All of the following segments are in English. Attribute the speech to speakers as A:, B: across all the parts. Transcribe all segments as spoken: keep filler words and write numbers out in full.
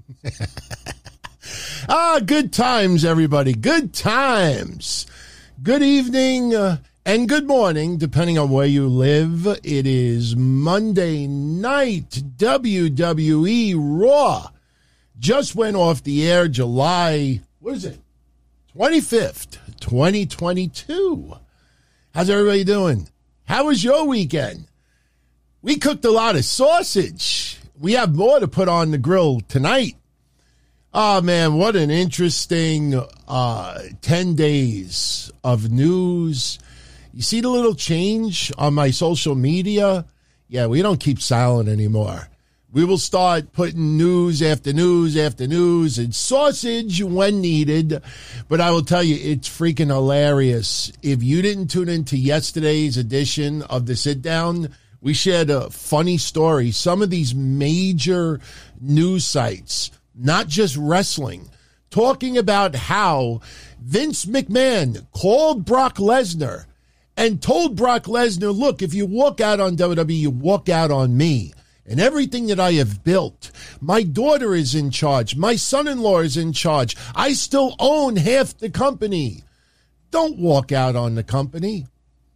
A: Ah, good times, everybody. Good times. Good evening uh, and good morning, depending on where you live. It is Monday night. W W E Raw just went off the air July, what is it? twenty-fifth, twenty twenty-two. How's everybody doing? How was your weekend? We cooked a lot of sausage. We have more to put on the grill tonight. Oh, man, what an interesting uh, ten days of news. You see the little change on my social media? Yeah, we don't keep silent anymore. We will start putting news after news after news and sausage when needed. But I will tell you, it's freaking hilarious. If you didn't tune into yesterday's edition of The Sit Down, we shared a funny story. Some of these major news sites, not just wrestling, talking about how Vince McMahon called Brock Lesnar and told Brock Lesnar, look, if you walk out on W W E, you walk out on me and everything that I have built. My daughter is in charge. My son-in-law is in charge. I still own half the company. Don't walk out on the company.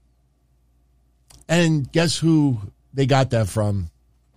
A: And guess who they got that from?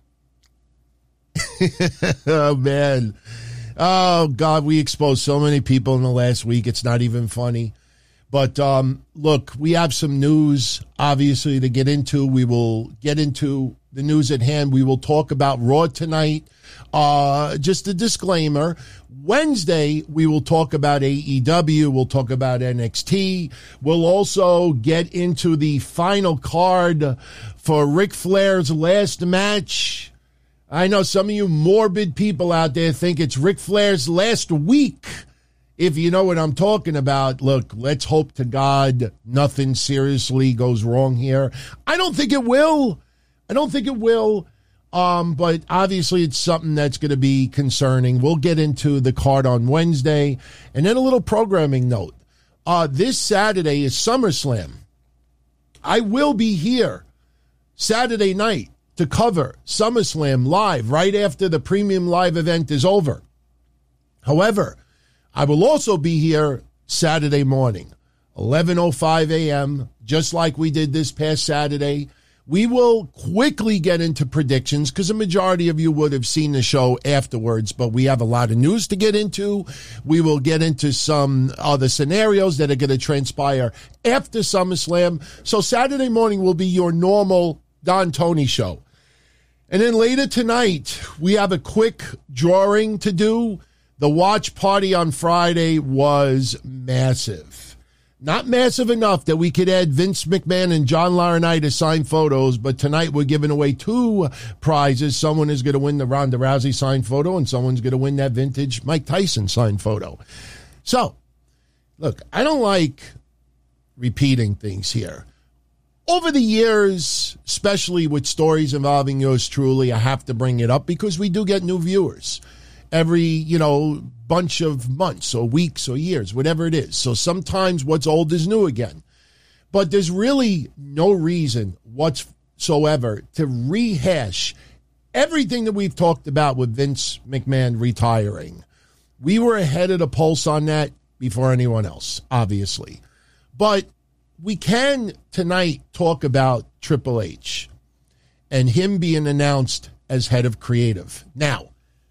A: Oh, man. Oh, God, we exposed so many people in the last week. It's not even funny. But, um, look, we have some news, obviously, to get into. We will get into the news at hand. We will talk about Raw tonight. Uh, just a disclaimer. Wednesday, we will talk about A E W. We'll talk about N X T. We'll also get into the final card for Ric Flair's last match. I know some of you morbid people out there think it's Ric Flair's last week. If you know what I'm talking about, look, let's hope to God nothing seriously goes wrong here. I don't think it will. I don't think it will. Um, but obviously it's something that's going to be concerning. We'll get into the card on Wednesday. And then a little programming note. Uh, this Saturday is SummerSlam. I will be here Saturday night to cover SummerSlam live right after the premium live event is over. However, I will also be here Saturday morning, eleven oh five a.m., just like we did this past Saturday. We will quickly get into predictions because the majority of you would have seen the show afterwards, but we have a lot of news to get into. We will get into some other scenarios that are going to transpire after SummerSlam. So Saturday morning will be your normal Don Tony show. And then later tonight, we have a quick drawing to do. The watch party on Friday was massive. Not massive enough that we could add Vince McMahon and John Laurinaitis signed photos, but tonight we're giving away two prizes. Someone is going to win the Ronda Rousey signed photo, and someone's going to win that vintage Mike Tyson signed photo. So, look, I don't like repeating things here. Over the years, especially with stories involving yours truly, I have to bring it up because we do get new viewers every, you know, bunch of months or weeks or years, whatever it is. So sometimes what's old is new again. But there's really no reason whatsoever to rehash everything that we've talked about with Vince McMahon retiring. We were ahead of the pulse on that before anyone else, obviously. But we can tonight talk about Triple H and him being announced as head of creative. Now,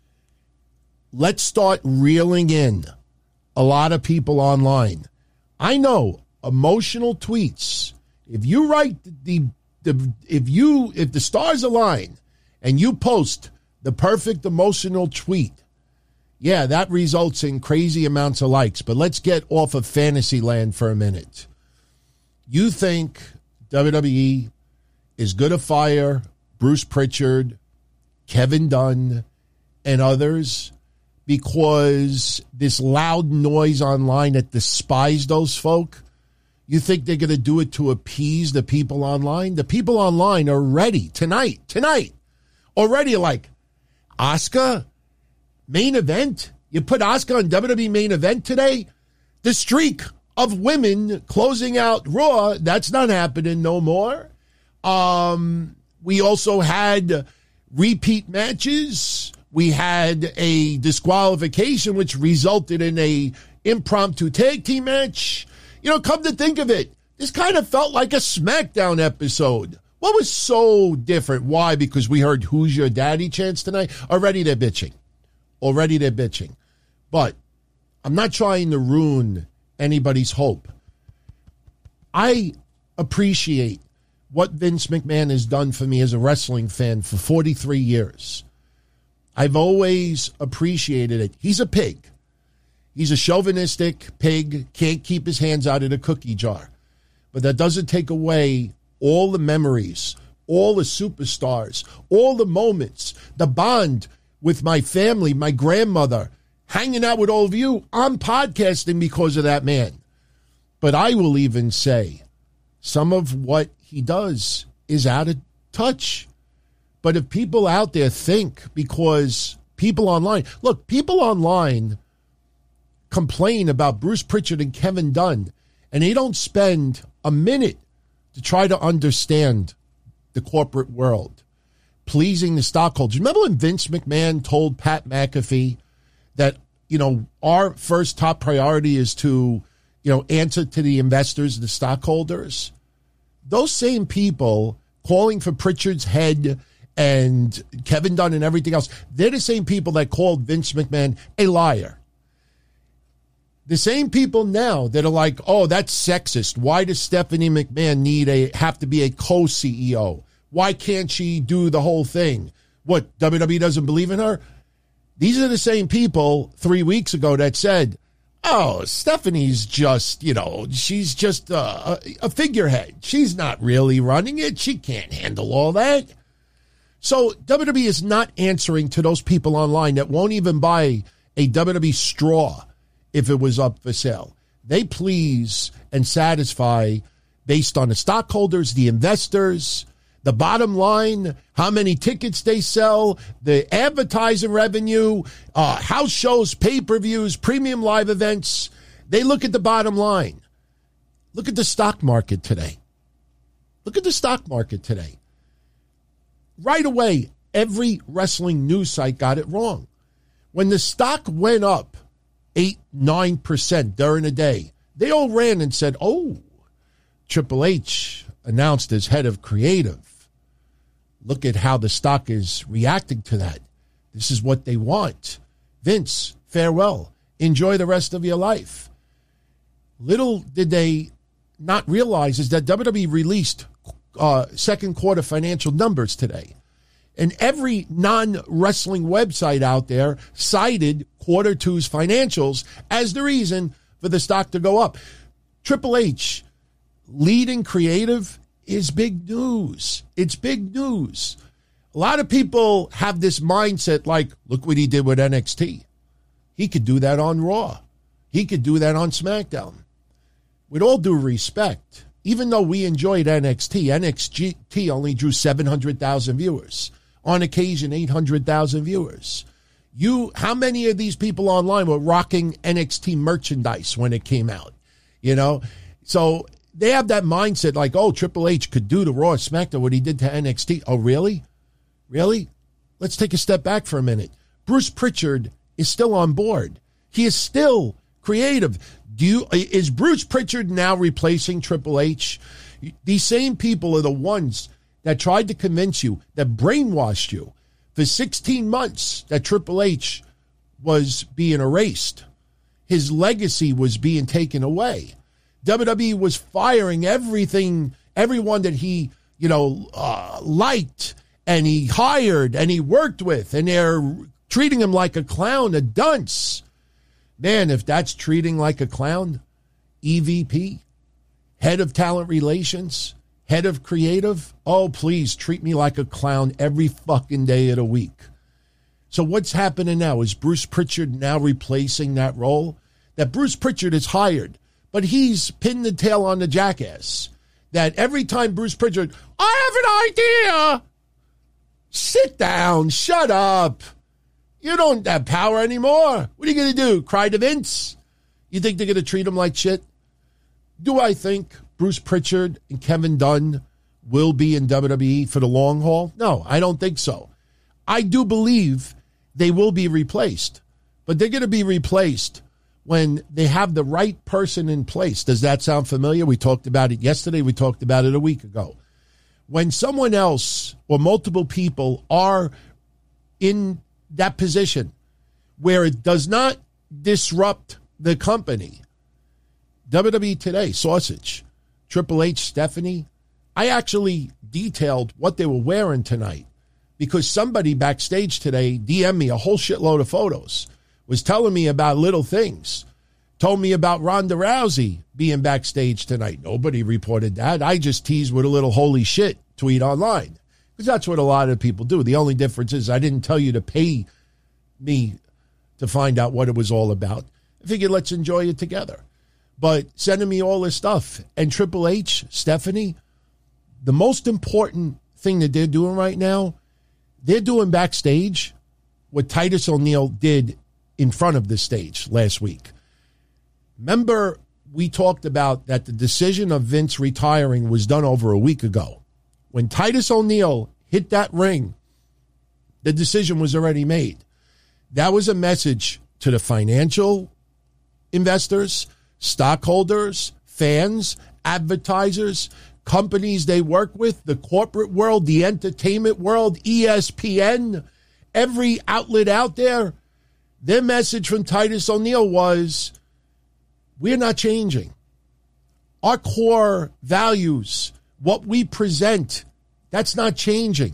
A: let's start reeling in a lot of people online. I know emotional tweets. If you write the, the if you if the stars align and you post the perfect emotional tweet, yeah, that results in crazy amounts of likes. But let's get off of fantasy land for a minute. You think W W E is going to fire Bruce Pritchard, Kevin Dunn, and others because this loud noise online that despise those folk? You think they're going to do it to appease the people online? The people online are ready tonight, tonight, already like, Asuka, main event? You put Asuka on W W E main event today? The streak of women closing out Raw, that's not happening no more. Um, we also had repeat matches We had a disqualification, which resulted in a impromptu tag team match. You know, come to think of it, this kind of felt like a SmackDown episode. What was so different? Why? Because we heard Who's Your Daddy chants tonight? Already they're bitching. Already they're bitching. But I'm not trying to ruin anybody's hope. I appreciate what Vince McMahon has done for me as a wrestling fan for forty-three years. I've always appreciated it. He's a pig. He's a chauvinistic pig, can't keep his hands out of the cookie jar. But that doesn't take away all the memories, all the superstars, all the moments, the bond with my family, my grandmother, hanging out with all of you. I'm podcasting because of that man. But I will even say some of what he does is out of touch. But if people out there think because people online, look, people online complain about Bruce Pritchard and Kevin Dunn, and they don't spend a minute to try to understand the corporate world, pleasing the stockholders. Remember when Vince McMahon told Pat McAfee that, you know, our first top priority is to, you know, answer to the investors, the stockholders? Those same people calling for Pritchard's head and Kevin Dunn and everything else, they're the same people that called Vince McMahon a liar. The same people now that are like, oh, that's sexist. Why does Stephanie McMahon need a have to be a co-C E O? Why can't she do the whole thing? What, W W E doesn't believe in her? These are the same people three weeks ago that said, oh, Stephanie's just, you know, she's just a, a figurehead. She's not really running it. She can't handle all that. So W W E is not answering to those people online that won't even buy a W W E straw if it was up for sale. They please and satisfy based on the stockholders, the investors, the bottom line, how many tickets they sell, the advertising revenue, uh, house shows, pay-per-views, premium live events. They look at the bottom line. Look at the stock market today. Look at the stock market today. Right away, every wrestling news site got it wrong. When the stock went up eight, nine percent during the day, they all ran and said, oh, Triple H announced as head of creative. Look at how the stock is reacting to that. This is what they want. Vince, farewell. Enjoy the rest of your life. Little did they not realize is that W W E released uh, second quarter financial numbers today. And every non-wrestling website out there cited quarter two's financials as the reason for the stock to go up. Triple H leading creative is big news. It's big news. A lot of people have this mindset like, look what he did with N X T. He could do that on Raw. He could do that on SmackDown. With all due respect, even though we enjoyed N X T, N X T only drew seven hundred thousand viewers. On occasion, eight hundred thousand viewers. You, how many of these people online were rocking N X T merchandise when it came out? You know? So they have that mindset like, oh, Triple H could do to Raw SmackDown what he did to N X T. Oh, really? Really? Let's take a step back for a minute. Bruce Pritchard is still on board. He is still creative. Do you, is Bruce Pritchard now replacing Triple H? These same people are the ones that tried to convince you, that brainwashed you for sixteen months that Triple H was being erased. His legacy was being taken away. W W E was firing everything, everyone that he, you know, uh, liked and he hired and he worked with, and they're treating him like a clown, a dunce. Man, if that's treating like a clown, E V P, head of talent relations, head of creative, oh, please treat me like a clown every fucking day of the week. So what's happening now? Is Bruce Pritchard now replacing that role? That Bruce Pritchard is hired, but he's pinned the tail on the jackass. That every time Bruce Pritchard, I have an idea. Sit down, shut up. You don't have power anymore. What are you going to do? Cry to Vince? You think they're going to treat him like shit? Do I think Bruce Pritchard and Kevin Dunn will be in W W E for the long haul? No, I don't think so. I do believe they will be replaced. But they're going to be replaced when they have the right person in place. Does that sound familiar? We talked about it yesterday. We talked about it a week ago. When someone else or multiple people are in that position where it does not disrupt the company, W W E Today, Sausage, Triple H, Stephanie, I actually detailed what they were wearing tonight because somebody backstage today D M'd me a whole shitload of photos, was telling me about little things, told me about Ronda Rousey being backstage tonight. Nobody reported that. I just teased with a little holy shit tweet online because that's what a lot of people do. The only difference is I didn't tell you to pay me to find out what it was all about. I figured let's enjoy it together. But sending me all this stuff. And Triple H, Stephanie, the most important thing that they're doing right now, they're doing backstage what Titus O'Neil did in front of the stage last week. Remember, we talked about that the decision of Vince retiring was done over a week ago. When Titus O'Neil hit that ring, the decision was already made. That was a message to the financial investors, stockholders, fans, advertisers, companies they work with, the corporate world, the entertainment world, E S P N, every outlet out there. Their message from Titus O'Neil was, we're not changing. Our core values, what we present, that's not changing.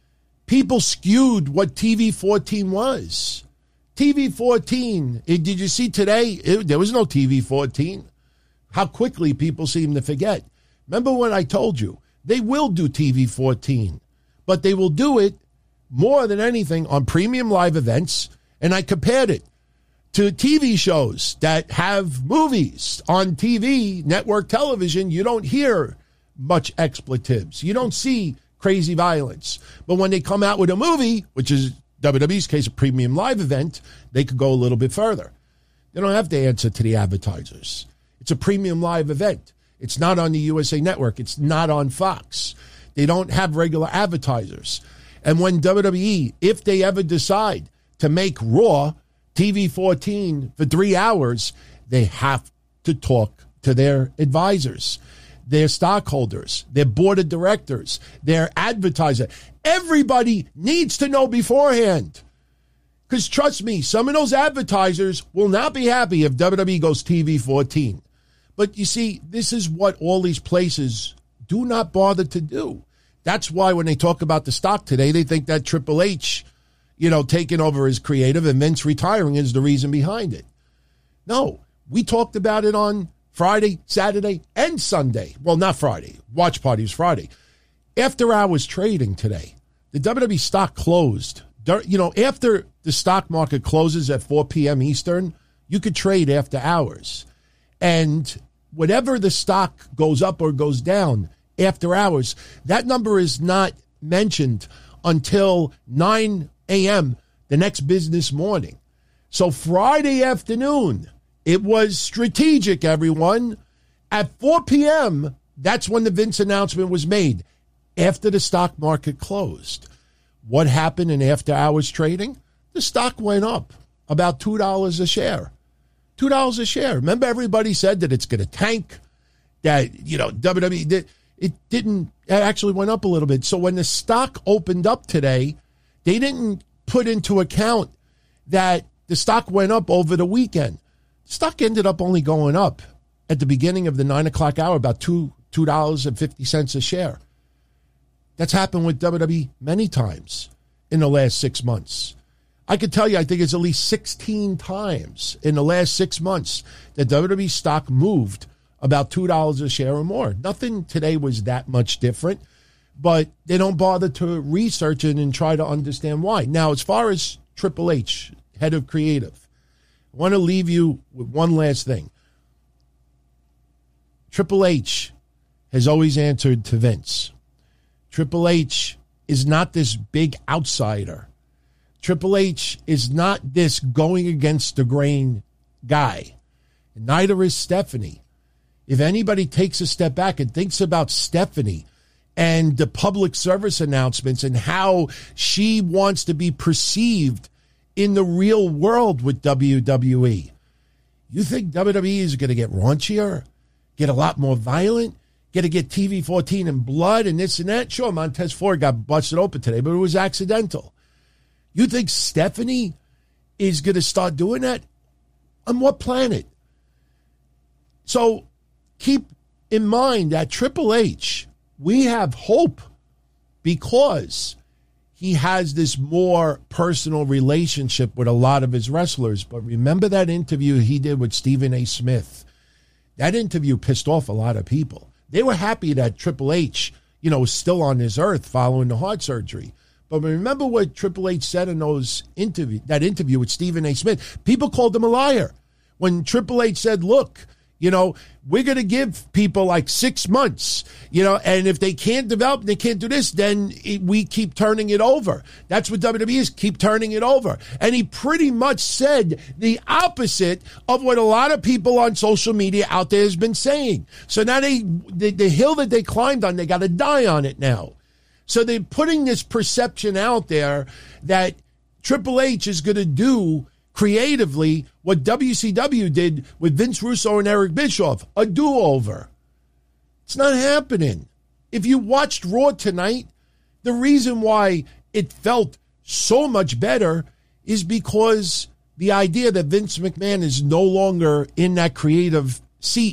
A: People skewed what T V fourteen was. T V fourteen, did you see today? It, there was no T V fourteen. How quickly people seem to forget. Remember when I told you, they will do T V fourteen, but they will do it more than anything on premium live events, and I compared it to T V shows that have movies on T V, network television. You don't hear much expletives. You don't see crazy violence. But when they come out with a movie, which is W W E's case, a premium live event, they could go a little bit further. They don't have to answer to the advertisers. It's a premium live event. It's not on the U S A Network. It's not on Fox. They don't have regular advertisers. And when W W E, if they ever decide to make Raw T V fourteen for three hours, they have to talk to their advisors, their stockholders, their board of directors, their advertiser. Everybody needs to know beforehand. Because trust me, some of those advertisers will not be happy if W W E goes T V fourteen. But you see, this is what all these places do not bother to do. That's why when they talk about the stock today, they think that Triple H, you know, taking over as creative and Vince retiring is the reason behind it. No, we talked about it on Friday, Saturday, and Sunday. Well, not Friday. Watch party was Friday. After hours trading today, the W W E stock closed. You know, after the stock market closes at four p.m. Eastern, you could trade after hours. And whatever the stock goes up or goes down after hours, that number is not mentioned until nine a.m. the next business morning. So Friday afternoon, it was strategic, everyone. At four p.m., that's when the Vince announcement was made, after the stock market closed. What happened in after-hours trading? The stock went up about two dollars a share. two dollars a share. Remember, everybody said that it's going to tank, that, you know, W W E, did, it didn't, it actually went up a little bit. So when the stock opened up today, they didn't put into account that the stock went up over the weekend. Stock ended up only going up at the beginning of the nine o'clock hour, about two two dollars and fifty cents a share. That's happened with W W E many times in the last six months. I could tell you, I think it's at least sixteen times in the last six months that W W E stock moved about two dollars a share or more. Nothing today was that much different, but they don't bother to research it and try to understand why. Now, as far as Triple H, head of creative, I want to leave you with one last thing. Triple H has always answered to Vince. Triple H is not this big outsider. Triple H is not this going against the grain guy. Neither is Stephanie. If anybody takes a step back and thinks about Stephanie and the public service announcements and how she wants to be perceived in the real world with W W E. You think W W E is going to get raunchier, get a lot more violent, get to get T V fourteen and blood and this and that? Sure, Montez Ford got busted open today, but it was accidental. You think Stephanie is going to start doing that? On what planet? So keep in mind that Triple H, we have hope because he has this more personal relationship with a lot of his wrestlers. But remember that interview he did with Stephen A. Smith? That interview pissed off a lot of people. They were happy that Triple H, you know, was still on this earth following the heart surgery. But remember what Triple H said in those interview, that interview with Stephen A. Smith? People called him a liar. When Triple H said, look, you know, we're going to give people like six months, you know, and if they can't develop, they can't do this, then it, we keep turning it over. That's what W W E is, keep turning it over. And he pretty much said the opposite of what a lot of people on social media out there has been saying. So now they, the, the hill that they climbed on, they got to die on it now. So they're putting this perception out there that Triple H is going to do creatively what W C W did with Vince Russo and Eric Bischoff, a do-over. It's not happening. If you watched Raw tonight, the reason why it felt so much better is because the idea that Vince McMahon is no longer in that creative seat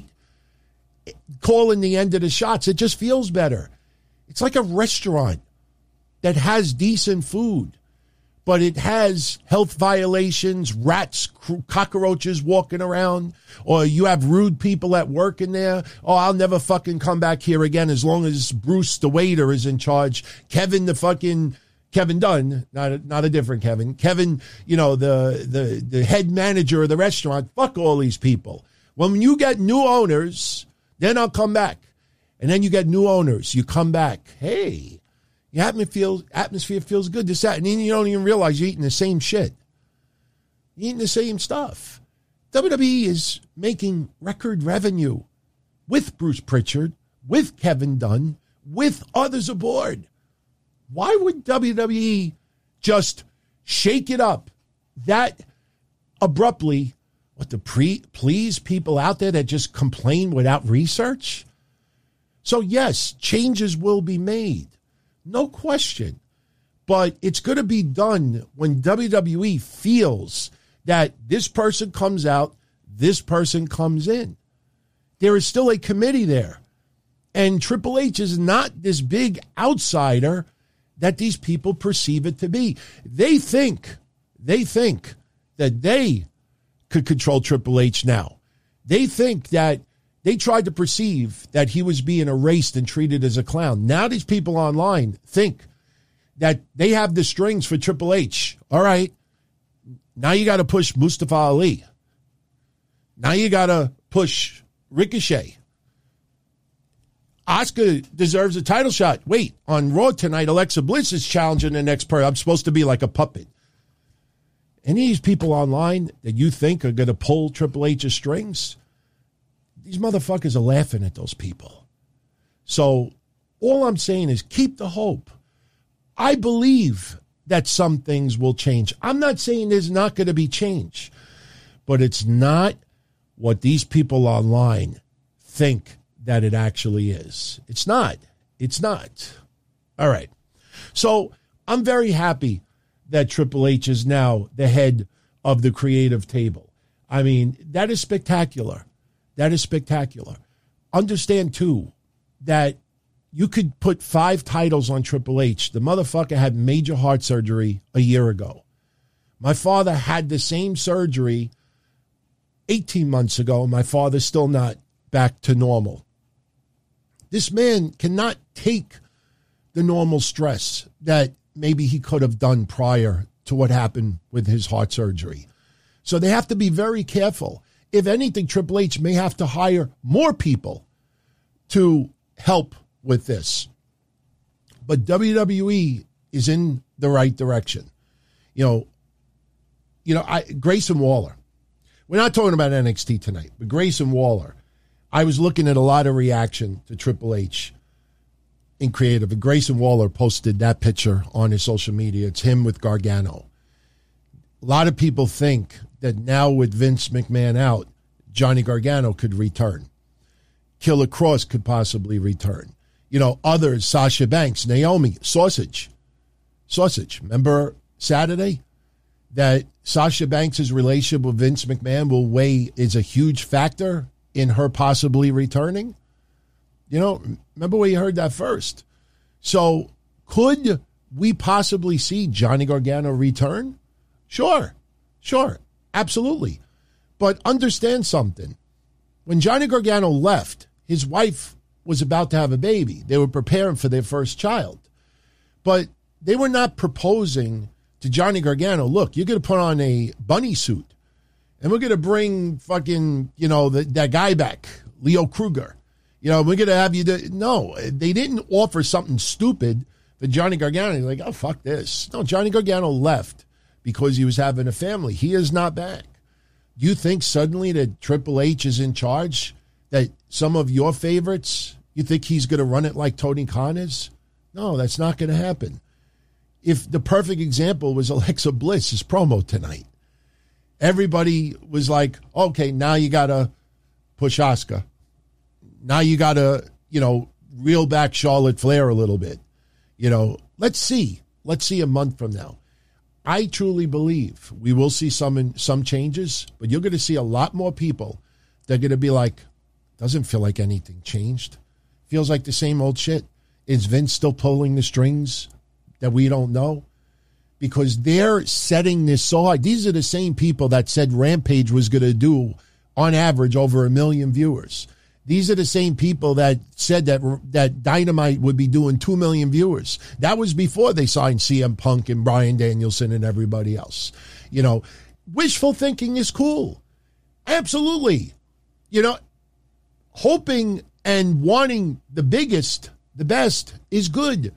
A: calling the end of the shots, it just feels better. It's like a restaurant that has decent food, but it has health violations, rats, cockroaches walking around, or you have rude people at work in there. Oh, I'll never fucking come back here again as long as Bruce, the waiter, is in charge. Kevin, the fucking, Kevin Dunn, not a, not a different Kevin. Kevin, you know, the, the, the head manager of the restaurant. Fuck all these people. When you get new owners, then I'll come back. And then you get new owners. You come back. Hey, the atmosphere, atmosphere feels good. This, that. And then you don't even realize you're eating the same shit. You're eating the same stuff. W W E is making record revenue with Bruce Pritchard, with Kevin Dunn, with others aboard. Why would W W E just shake it up that abruptly? What, to pre- please people out there that just complain without research? So yes, changes will be made. No question. But it's going to be done when W W E feels that this person comes out, this person comes in. There is still a committee there. And Triple H is not this big outsider that these people perceive it to be. They think, they think that they could control Triple H now. They think that they tried to perceive that he was being erased and treated as a clown. Now these people online think that they have the strings for Triple H. All right, now you got to push Mustafa Ali. Now you got to push Ricochet. Asuka deserves a title shot. Wait, on Raw tonight, Alexa Bliss is challenging the next person. I'm supposed to be like a puppet. Any of these people online that you think are going to pull Triple H's strings, these motherfuckers are laughing at those people. So all I'm saying is keep the hope. I believe that some things will change. I'm not saying there's not going to be change, but it's not what these people online think that it actually is. It's not. It's not. All right. So I'm very happy that Triple H is now the head of the creative table. I mean, that is spectacular. That is spectacular. Understand, too, that you could put five titles on Triple H. The motherfucker had major heart surgery a year ago. My father had the same surgery eighteen months ago. My father's still not back to normal. This man cannot take the normal stress that maybe he could have done prior to what happened with his heart surgery. So they have to be very careful. If anything, Triple H may have to hire more people to help with this. But W W E is in the right direction. You know, you know, I, Grayson Waller. We're not talking about N X T tonight, but Grayson Waller. I was looking at a lot of reaction to Triple H in creative. And Grayson Waller posted that picture on his social media. It's him with Gargano. a lot of people think that now with Vince McMahon out, Johnny Gargano could return. Killer Cross could possibly return. You know, others, Sasha Banks, Naomi, Sausage. Sausage. Remember Saturday? That Sasha Banks' relationship with Vince McMahon will weigh, is a huge factor in her possibly returning. You know, remember where you heard that first. So could we possibly see Johnny Gargano return? Sure. Sure. Absolutely. But understand something. When Johnny Gargano left, his wife was about to have a baby. They were preparing for their first child. But they were not proposing to Johnny Gargano, look, you're going to put on a bunny suit, and we're going to bring fucking, you know, the, that guy back, Leo Kruger. You know, we're going to have you do. No, they didn't offer something stupid for Johnny Gargano. He's like, oh, fuck this. No, Johnny Gargano left because he was having a family. He is not back. Do you think suddenly that Triple H is in charge, that some of your favorites, you think he's going to run it like Tony Khan is? No, that's not going to happen. If the perfect example was Alexa Bliss's promo tonight, everybody was like, okay, now you got to push Asuka. Now you got to, you know, reel back Charlotte Flair a little bit. You know, let's see. Let's see a month from now. I truly believe we will see some some changes, but you're going to see a lot more people that are going to be like, doesn't feel like anything changed. Feels like the same old shit. Is Vince still pulling the strings that we don't know? Because they're setting this so high. These are the same people that said Rampage was going to do, on average, over a million viewers. These are the same people that said that that Dynamite would be doing two million viewers. That was before they signed C M Punk and Bryan Danielson and everybody else. You know, wishful thinking is cool. Absolutely. You know, hoping and wanting the biggest, the best is good.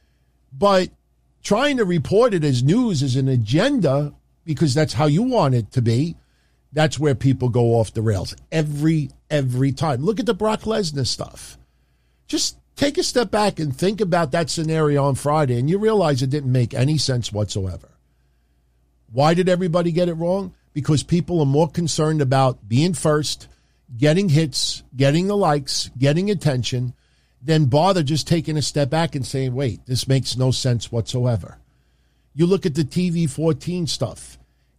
A: But trying to report it as news, as an agenda, because that's how you want it to be, that's where people go off the rails every, every time. Look at the Brock Lesnar stuff. Just take a step back and think about that scenario on Friday, and you realize it didn't make any sense whatsoever. Why did everybody get it wrong? Because people are more concerned about being first, getting hits, getting the likes, getting attention, than bother just taking a step back and saying, wait, this makes no sense whatsoever. You look at the T V fourteen stuff.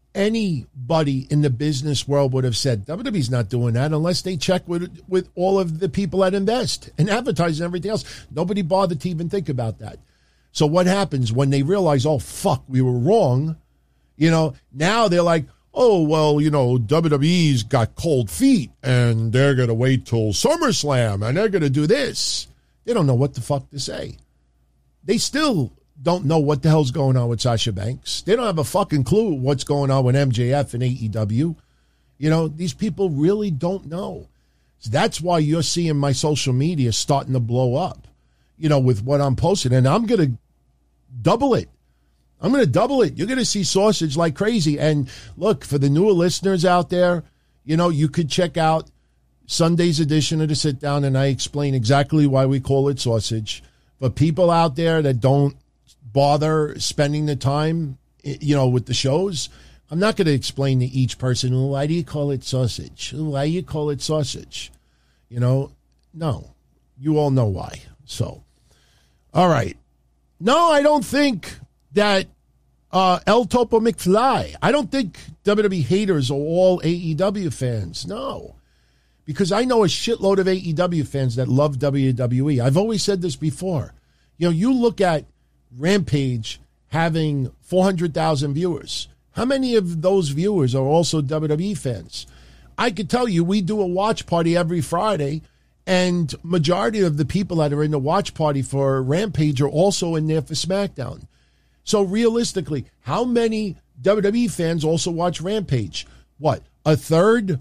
A: Anybody in the business world would have said, W W E's not doing that unless they check with, with all of the people that invest and advertise and everything else. Nobody bothered to even think about that. So what happens when they realize, oh, fuck, we were wrong? You know, now they're like, oh, well, you know, W W E's got cold feet and they're going to wait till SummerSlam and they're going to do this. They don't know what the fuck to say. They still don't know what the hell's going on with Sasha Banks. They don't have a fucking clue what's going on with M J F and A E W. You know, these people really don't know. So that's why you're seeing my social media starting to blow up, you know, with what I'm posting. And I'm going to double it. I'm going to double it. You're going to see sausage like crazy. And look, for the newer listeners out there, you know, you could check out Sunday's edition of the Sit Down, and I explain exactly why we call it sausage. But people out there that don't bother spending the time, you know, with the shows, I'm not going to explain to each person, well, why do you call it sausage? Why do you call it sausage? You know, no. You all know why. So, all right. No, I don't think that uh, El Topo McFly, I don't think W W E haters are all A E W fans. No. Because I know a shitload of A E W fans that love W W E. I've always said this before. You know, you look at Rampage having four hundred thousand viewers. How many of those viewers are also W W E fans? I could tell you, we do a watch party every Friday, and majority of the people that are in the watch party for Rampage are also in there for SmackDown. So realistically, how many W W E fans also watch Rampage? What, a third?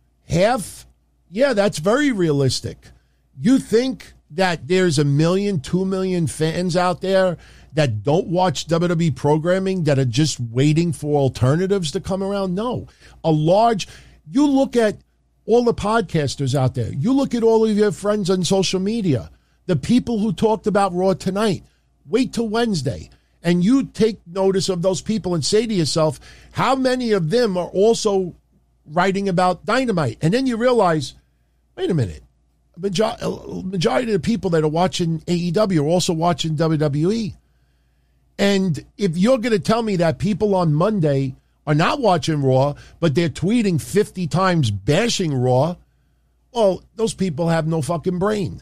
A: Half? Yeah, that's very realistic. You think that there's a million, two million fans out there that don't watch W W E programming, that are just waiting for alternatives to come around? No. A large, you look at all the podcasters out there. You look at all of your friends on social media, the people who talked about Raw tonight. Wait till Wednesday. And you take notice of those people and say to yourself, how many of them are also writing about Dynamite? And then you realize, wait a minute, majority, majority of the people that are watching A E W are also watching W W E. And if you're going to tell me that people on Monday are not watching Raw, but they're tweeting fifty times bashing Raw, well, those people have no fucking brain.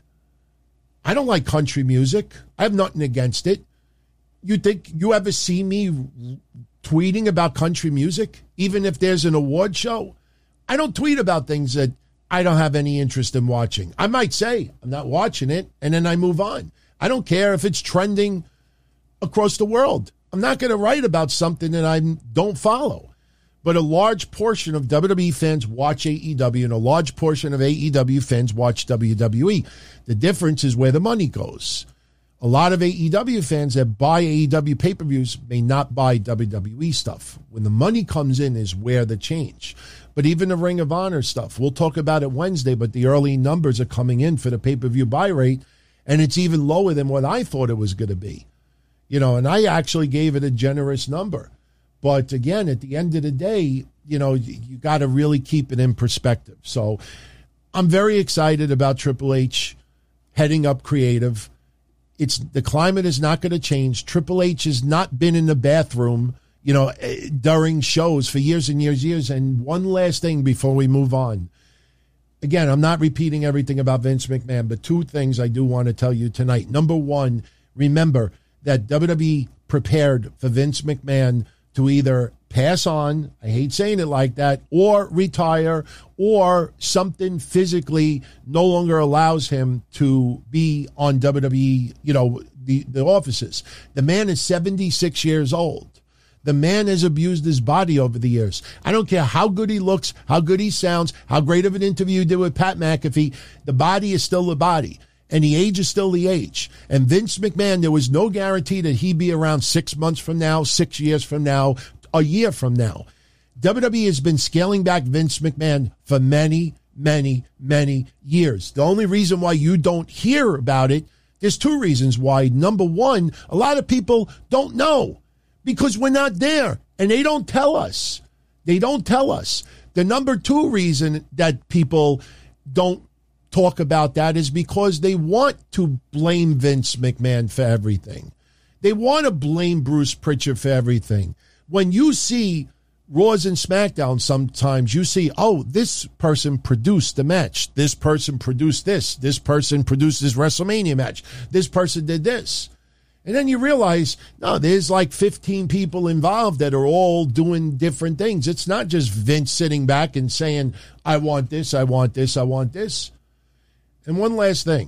A: I don't like country music. I have nothing against it. You think you ever see me tweeting about country music, even if there's an award show? I don't tweet about things that I don't have any interest in watching. I might say I'm not watching it, and then I move on. I don't care if it's trending across the world. I'm not going to write about something that I don't follow. But a large portion of W W E fans watch A E W, and a large portion of A E W fans watch W W E. The difference is where the money goes. A lot of A E W fans that buy A E W pay-per-views may not buy W W E stuff. When the money comes in is where the change. But even the Ring of Honor stuff, we'll talk about it Wednesday, but the early numbers are coming in for the pay-per-view buy rate, and it's even lower than what I thought it was going to be. You know, and I actually gave it a generous number. But again, at the end of the day, you know, you, you got to really keep it in perspective. So I'm very excited about Triple H heading up creative. It's the climate is not going to change. Triple H has not been in the bathroom, you know, during shows for years and years, years. And one last thing before we move on. Again, I'm not repeating everything about Vince McMahon, but two things I do want to tell you tonight. Number one, remember that W W E prepared for Vince McMahon to either pass on, I hate saying it like that, or retire, or something physically no longer allows him to be on W W E, you know, the, the offices. The man is seventy-six years old. The man has abused his body over the years. I don't care how good he looks, how good he sounds, how great of an interview he did with Pat McAfee. The body is still the body. And the age is still the age. And Vince McMahon, there was no guarantee that he'd be around six months from now, six years from now, a year from now. W W E has been scaling back Vince McMahon for many, many, many years. The only reason why you don't hear about it, there's two reasons why. Number one, a lot of people don't know because we're not there and they don't tell us. They don't tell us. The number two reason that people don't talk about that is because they want to blame Vince McMahon for everything. They want to blame Bruce Pritchard for everything. When you see Raws and SmackDown, sometimes you see, oh, this person produced the match. This person produced this. This person produced this WrestleMania match. This person did this. And then you realize, no, there's like fifteen people involved that are all doing different things. It's not just Vince sitting back and saying, I want this, I want this, I want this. And one last thing.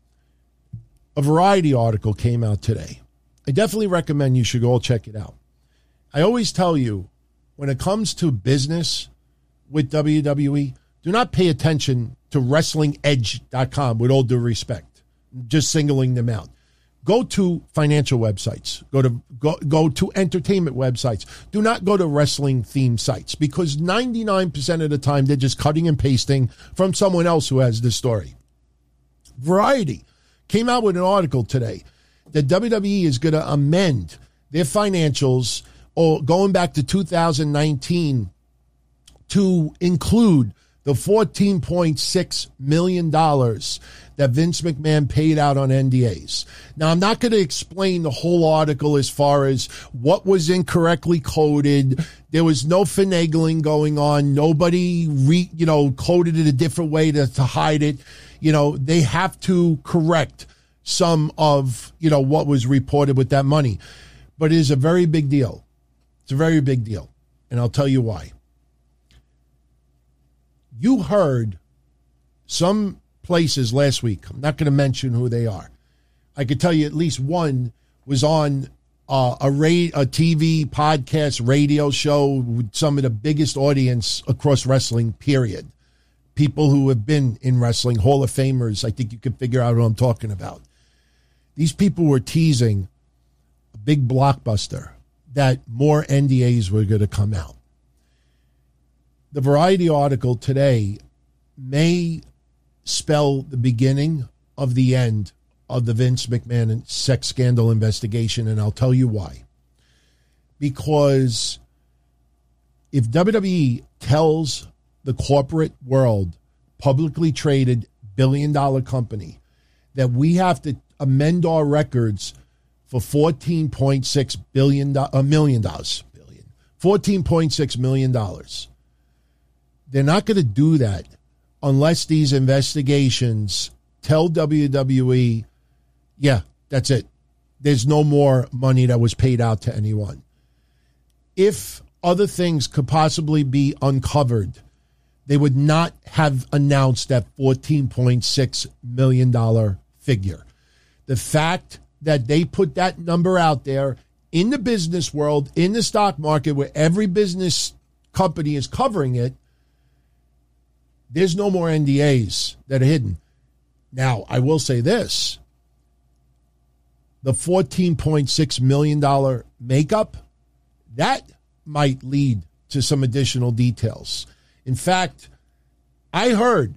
A: A Variety article came out today. I definitely recommend you should go check it out. I always tell you, when it comes to business with W W E, do not pay attention to Wrestling Edge dot com with all due respect, just singling them out. Go to financial websites. Go to go, go to entertainment websites. Do not go to wrestling themed sites because ninety-nine percent of the time they're just cutting and pasting from someone else who has the story. Variety came out with an article today that W W E is going to amend their financials or going back to two thousand nineteen to include the fourteen point six million dollars that Vince McMahon paid out on N D As. Now, I'm not going to explain the whole article as far as what was incorrectly coded. There was no finagling going on. Nobody, re, you know, coded it a different way to, to hide it. You know, they have to correct some of, you know, what was reported with that money. But it is a very big deal. It's a very big deal. And I'll tell you why. You heard some places last week. I'm not going to mention who they are. I could tell you at least one was on uh, a, ra- a T V, podcast, radio show with some of the biggest audience across wrestling, period. People who have been in wrestling, Hall of Famers. I think you can figure out who I'm talking about. These people were teasing a big blockbuster that more N D As were going to come out. The Variety article today may spell the beginning of the end of the Vince McMahon sex scandal investigation, and I'll tell you why. Because if W W E tells the corporate world, publicly traded billion dollar company, that we have to amend our records for fourteen point six billion dollars, a million dollars, billion, fourteen point six million dollars, they're not going to do that unless these investigations tell W W E, yeah, that's it. There's no more money that was paid out to anyone. If other things could possibly be uncovered, they would not have announced that fourteen point six million dollars figure. The fact that they put that number out there in the business world, in the stock market, where every business company is covering it, there's no more N D As that are hidden. Now, I will say this. The fourteen point six million dollars makeup, that might lead to some additional details. In fact, I heard,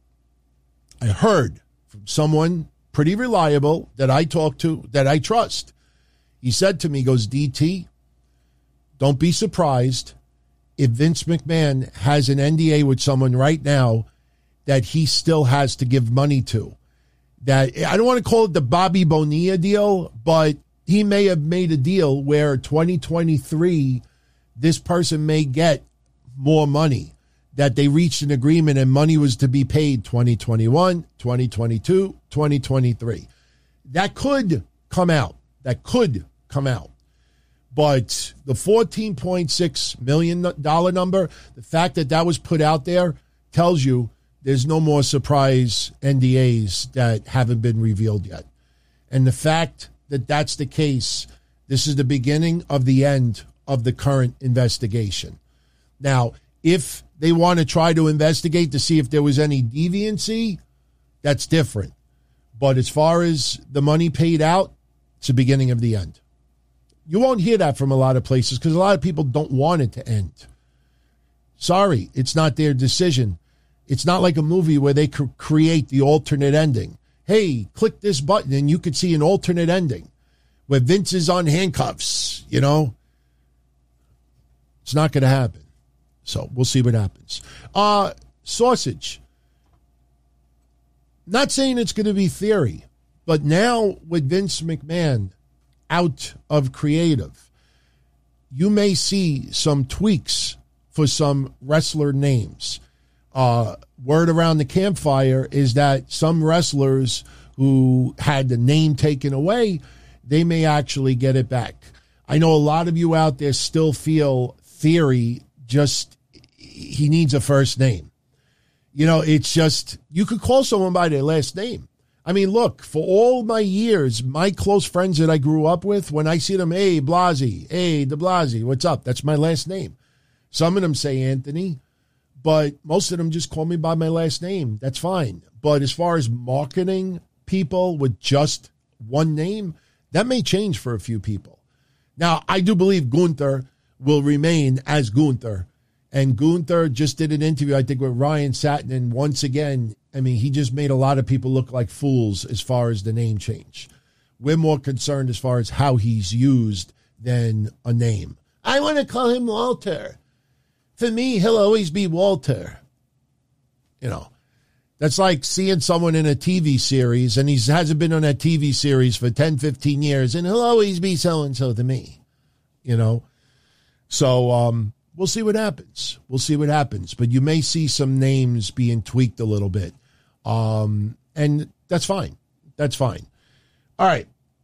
A: I heard from someone pretty reliable that I talk to, that I trust. He said to me, he goes, D T, don't be surprised if Vince McMahon has an N D A with someone right now that he still has to give money to. That, I don't want to call it the Bobby Bonilla deal, but he may have made a deal where twenty twenty-three, this person may get more money, that they reached an agreement and money was to be paid twenty twenty-one, twenty twenty-two, twenty twenty-three. That could come out. That could come out. But the fourteen point six million dollars number, the fact that that was put out there tells you there's no more surprise N D As that haven't been revealed yet. And the fact that that's the case, this is the beginning of the end of the current investigation. Now, if they want to try to investigate to see if there was any deviancy, that's different. But as far as the money paid out, it's the beginning of the end. You won't hear that from a lot of places because a lot of people don't want it to end. Sorry, it's not their decision. It's not like a movie where they could create the alternate ending. Hey, click this button and you could see an alternate ending where Vince is on handcuffs, you know. It's not going to happen. So we'll see what happens. Uh, sausage. Not saying it's going to be theory, but now with Vince McMahon out of creative, you may see some tweaks for some wrestler names. Uh, word around the campfire is that some wrestlers who had the name taken away, they may actually get it back. I know a lot of you out there still feel Theory just, he needs a first name. You know, it's just, you could call someone by their last name. I mean, look, for all my years, my close friends that I grew up with, when I see them, hey, Blasey, hey, de Blasey, what's up? That's my last name. Some of them say Anthony, but most of them just call me by my last name. That's fine. But as far as marketing people with just one name, that may change for a few people. Now, I do believe Gunther will remain as Gunther. And Gunther just did an interview, I think, with Ryan Satin. And once again, I mean, he just made a lot of people look like fools as far as the name change. We're more concerned as far as how he's used than a name. I want to call him Walter. For me, he'll always be Walter. You know, that's like seeing someone in a T V series, and he hasn't been on that T V series for ten, fifteen years, and he'll always be so-and-so to me. You know? So, um... we'll see what happens. We'll see what happens. But you may see some names being tweaked a little bit. Um, and that's fine. That's fine. All right.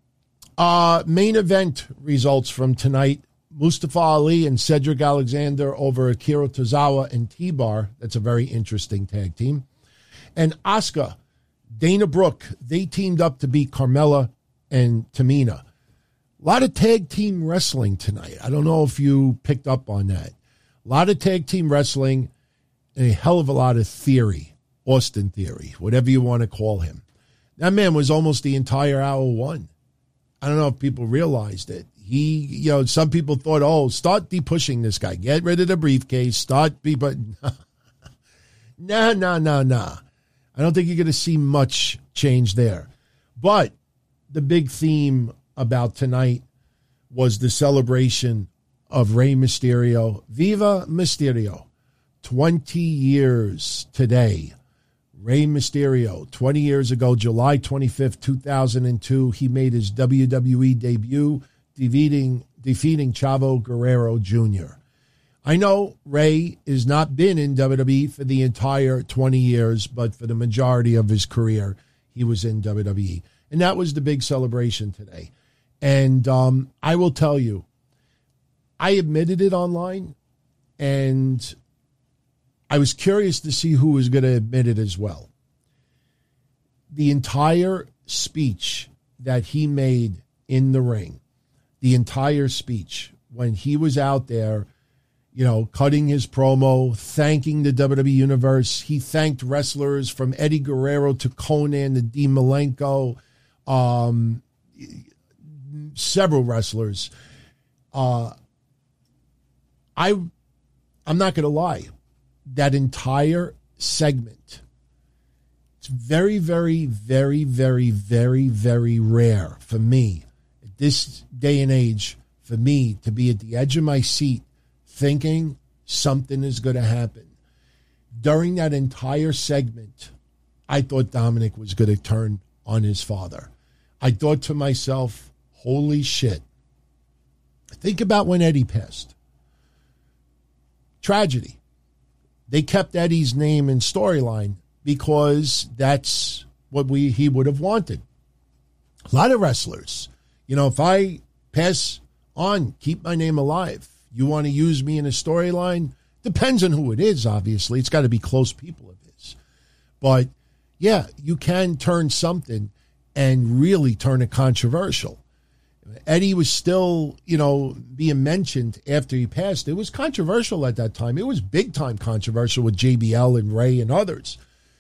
A: Uh, main event results from tonight. Mustafa Ali and Cedric Alexander over Akira Tozawa and T-Bar. That's a very interesting tag team. And Asuka, Dana Brooke, they teamed up to beat Carmella and Tamina. A lot of tag team wrestling tonight. I don't know if you picked up on that. A lot of tag team wrestling and a hell of a lot of theory. Austin Theory, whatever you want to call him. That man was almost the entire hour one. I don't know if people realized it. He, you know, some people thought, oh, start de-pushing this guy. Get rid of the briefcase. Start be, but nah, nah, nah, nah. I don't think you're going to see much change there. But the big theme about tonight was the celebration of Rey Mysterio. Viva Mysterio. twenty years today. Rey Mysterio, twenty years ago, July twenty-fifth, two thousand two, he made his W W E debut, defeating, defeating Chavo Guerrero Junior I know Rey has not been in W W E for the entire twenty years, but for the majority of his career, he was in W W E. And that was the big celebration today. And um, I will tell you, I admitted it online, and I was curious to see who was going to admit it as well. The entire speech that he made in the ring, the entire speech when he was out there, you know, cutting his promo, thanking the W W E Universe. He thanked wrestlers from Eddie Guerrero to Conan to Dean Malenko, um, several wrestlers. Uh, I, I'm not going to lie. That entire segment, it's very, very, very, very, very, very rare for me at this day and age for me to be at the edge of my seat thinking something is going to happen. During that entire segment, I thought Dominic was going to turn on his father. I thought to myself, holy shit. Think about when Eddie passed. Tragedy. They kept Eddie's name and storyline because that's what we he would have wanted. A lot of wrestlers, you know, if I pass on, keep my name alive. You want to use me in a storyline? Depends on who it is, obviously. It's got to be close people of his. But, yeah, you can turn something and really turn it controversial. Eddie was still, you know, being mentioned after he passed. It was controversial at that time. It was big-time controversial with J B L and Ray and others.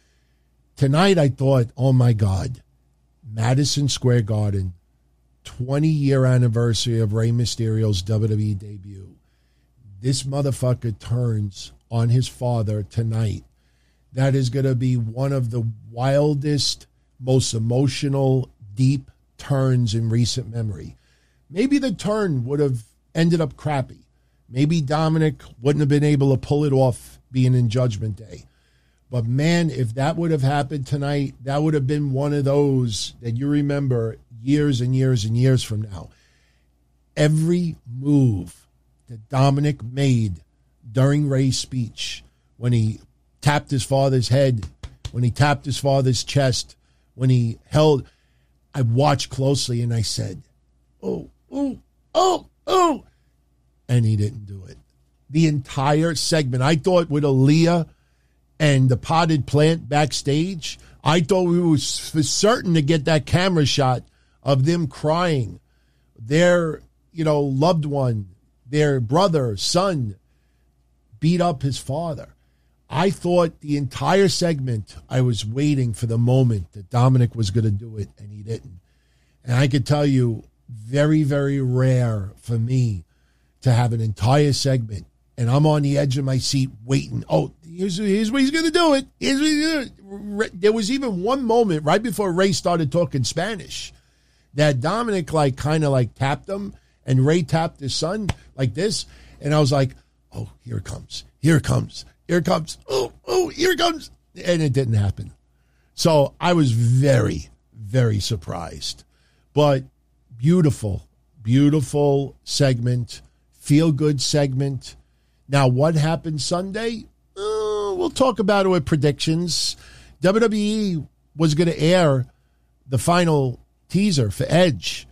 A: Tonight I thought, oh, my God, Madison Square Garden, twenty-year anniversary of Rey Mysterio's W W E debut. This motherfucker turns on his father tonight. That is going to be one of the wildest, most emotional, deep turns in recent memory. Maybe the turn would have ended up crappy. Maybe Dominic wouldn't have been able to pull it off being in Judgment Day. But man, if that would have happened tonight, that would have been one of those that you remember years and years and years from now. Every move that Dominic made during Ray's speech, when he tapped his father's head, when he tapped his father's chest, when he held, I watched closely and I said, oh, oh, oh, oh, and he didn't do it. The entire segment, I thought with Aaliyah and the potted plant backstage, I thought we were for certain to get that camera shot of them crying, their, you know, loved one, their brother, son, beat up his father. I thought the entire segment, I was waiting for the moment that Dominic was going to do it, and he didn't. And I could tell you, very, very rare for me to have an entire segment, and I'm on the edge of my seat waiting. Oh, here's, here's what he's going to do it. Here's what he's gonna do it. There was even one moment right before Ray started talking Spanish that Dominic like kind of like tapped him, and Ray tapped his son like this, and I was like, oh, here it comes. Here it comes. Here it comes. Oh, oh, here it comes. And it didn't happen. So I was very, very surprised. But beautiful, beautiful segment, feel-good segment. Now, what happened Sunday? Uh, we'll talk about it with predictions. W W E was going to air the final teaser for Edge.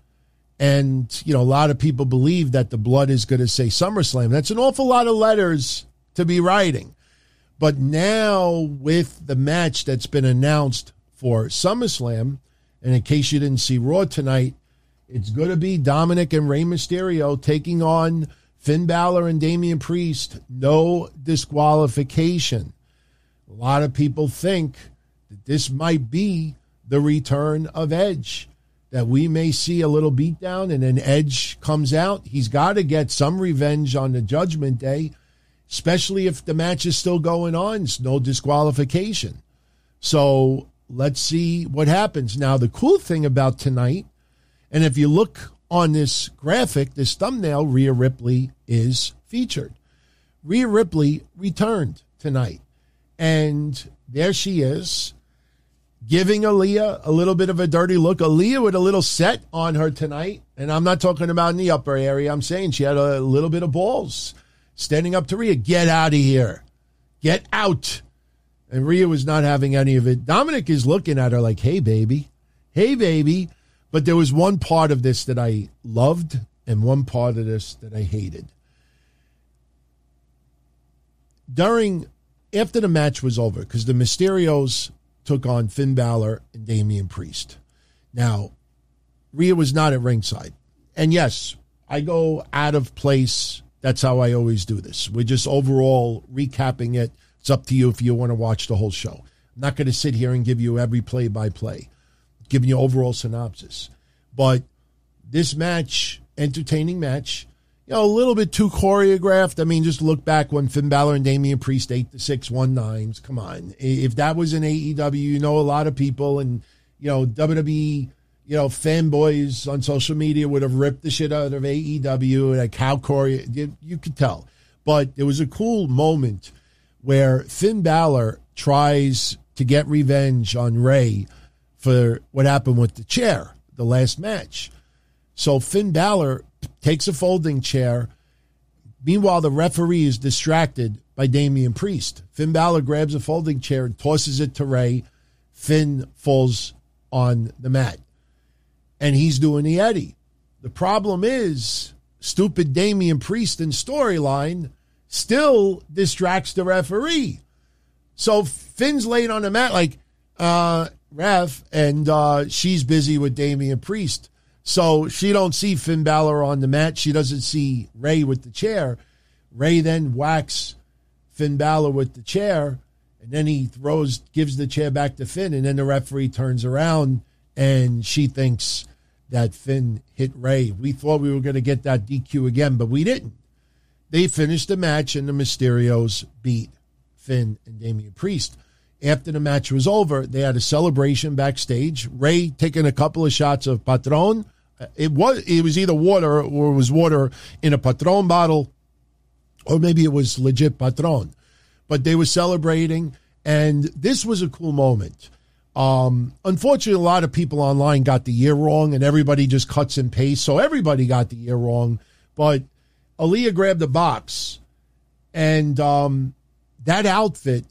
A: And, you know, a lot of people believe that the blood is going to say SummerSlam. That's an awful lot of letters to be writing. But now with the match that's been announced for SummerSlam, and in case you didn't see Raw tonight, it's going to be Dominic and Rey Mysterio taking on Finn Balor and Damian Priest. No disqualification. A lot of people think that this might be the return of Edge, that we may see a little beatdown and then Edge comes out. He's got to get some revenge on the Judgment Day, especially if the match is still going on. It's no disqualification. So let's see what happens. Now, the cool thing about tonight, and if you look on this graphic, this thumbnail, Rhea Ripley is featured. Rhea Ripley returned tonight. And there she is, giving Aaliyah a little bit of a dirty look. Aaliyah with a little set on her tonight. And I'm not talking about in the upper area. I'm saying she had a little bit of balls. Standing up to Rhea, get out of here. Get out. And Rhea was not having any of it. Dominic is looking at her like, hey, baby. Hey, baby. But there was one part of this that I loved and one part of this that I hated. During, after the match was over, because the Mysterios took on Finn Balor and Damian Priest. Now, Rhea was not at ringside. And yes, I go out of place. That's how I always do this. We're just overall recapping it. It's up to you if you want to watch the whole show. I'm not going to sit here and give you every play-by-play, giving you overall synopsis. But this match, entertaining match, you know, a little bit too choreographed. I mean, just look back when Finn Balor and Damian Priest eight to six won nines. Come on. If that was in A E W, you know, a lot of people and, you know, W W E, you know, fanboys on social media would have ripped the shit out of A E W, like how choreo, you, you could tell. But there was a cool moment where Finn Balor tries to get revenge on Rey for what happened with the chair, the last match. So Finn Balor takes a folding chair. Meanwhile, the referee is distracted by Damian Priest. Finn Balor grabs a folding chair and tosses it to Rey. Finn falls on the mat. And he's doing the Eddie. The problem is, stupid Damian Priest in storyline still distracts the referee. So Finn's laying on the mat like, uh, ref, and uh, she's busy with Damian Priest. So she don't see Finn Balor on the mat. She doesn't see Rey with the chair. Rey then whacks Finn Balor with the chair, and then he throws, gives the chair back to Finn, and then the referee turns around, and she thinks that Finn hit Rey. We thought we were going to get that D Q again, but we didn't. They finished the match, and the Mysterios beat Finn and Damian Priest. After the match was over, they had a celebration backstage. Rey taking a couple of shots of Patron. It was it was either water or it was water in a Patron bottle, or maybe it was legit Patron. But they were celebrating, and this was a cool moment. Um, unfortunately, a lot of people online got the year wrong, and everybody just cuts and pastes, so everybody got the year wrong. But Aaliyah grabbed the box, and um, that outfit,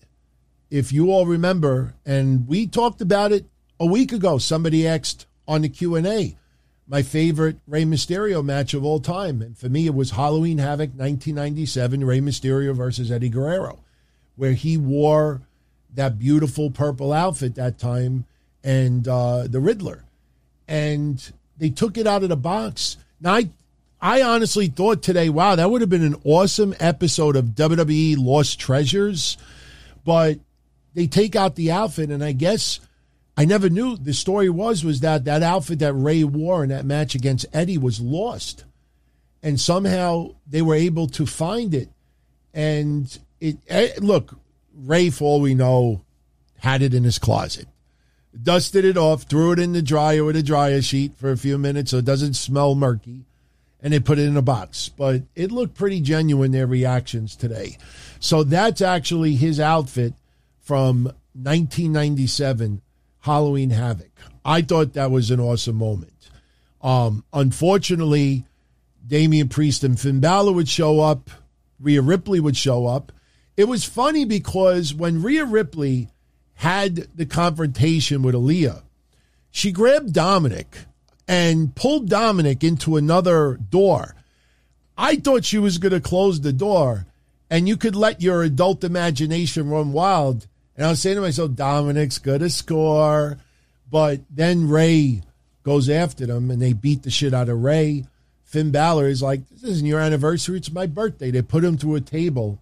A: if you all remember, and we talked about it a week ago, somebody asked on the Q and A, my favorite Rey Mysterio match of all time. And for me, it was Halloween Havoc nineteen ninety-seven, Rey Mysterio versus Eddie Guerrero, where he wore that beautiful purple outfit that time and uh, the Riddler. And they took it out of the box. Now, I, I honestly thought today, wow, that would have been an awesome episode of W W E Lost Treasures. But they take out the outfit, and I guess I never knew. The story was, was that that outfit that Rey wore in that match against Eddie was lost. And somehow they were able to find it. And it, look, Rey, for all we know, had it in his closet. Dusted it off, threw it in the dryer with a dryer sheet for a few minutes so it doesn't smell murky, and they put it in a box. But it looked pretty genuine, their reactions today. So that's actually his outfit from nineteen ninety-seven, Halloween Havoc. I thought that was an awesome moment. Um, unfortunately, Damian Priest and Finn Balor would show up. Rhea Ripley would show up. It was funny because when Rhea Ripley had the confrontation with Aaliyah, she grabbed Dominic and pulled Dominic into another door. I thought she was going to close the door, and you could let your adult imagination run wild. And I was saying to myself, Dominic's going to score. But then Rey goes after them, and they beat the shit out of Rey. Finn Balor is like, this isn't your anniversary, it's my birthday. They put him through a table.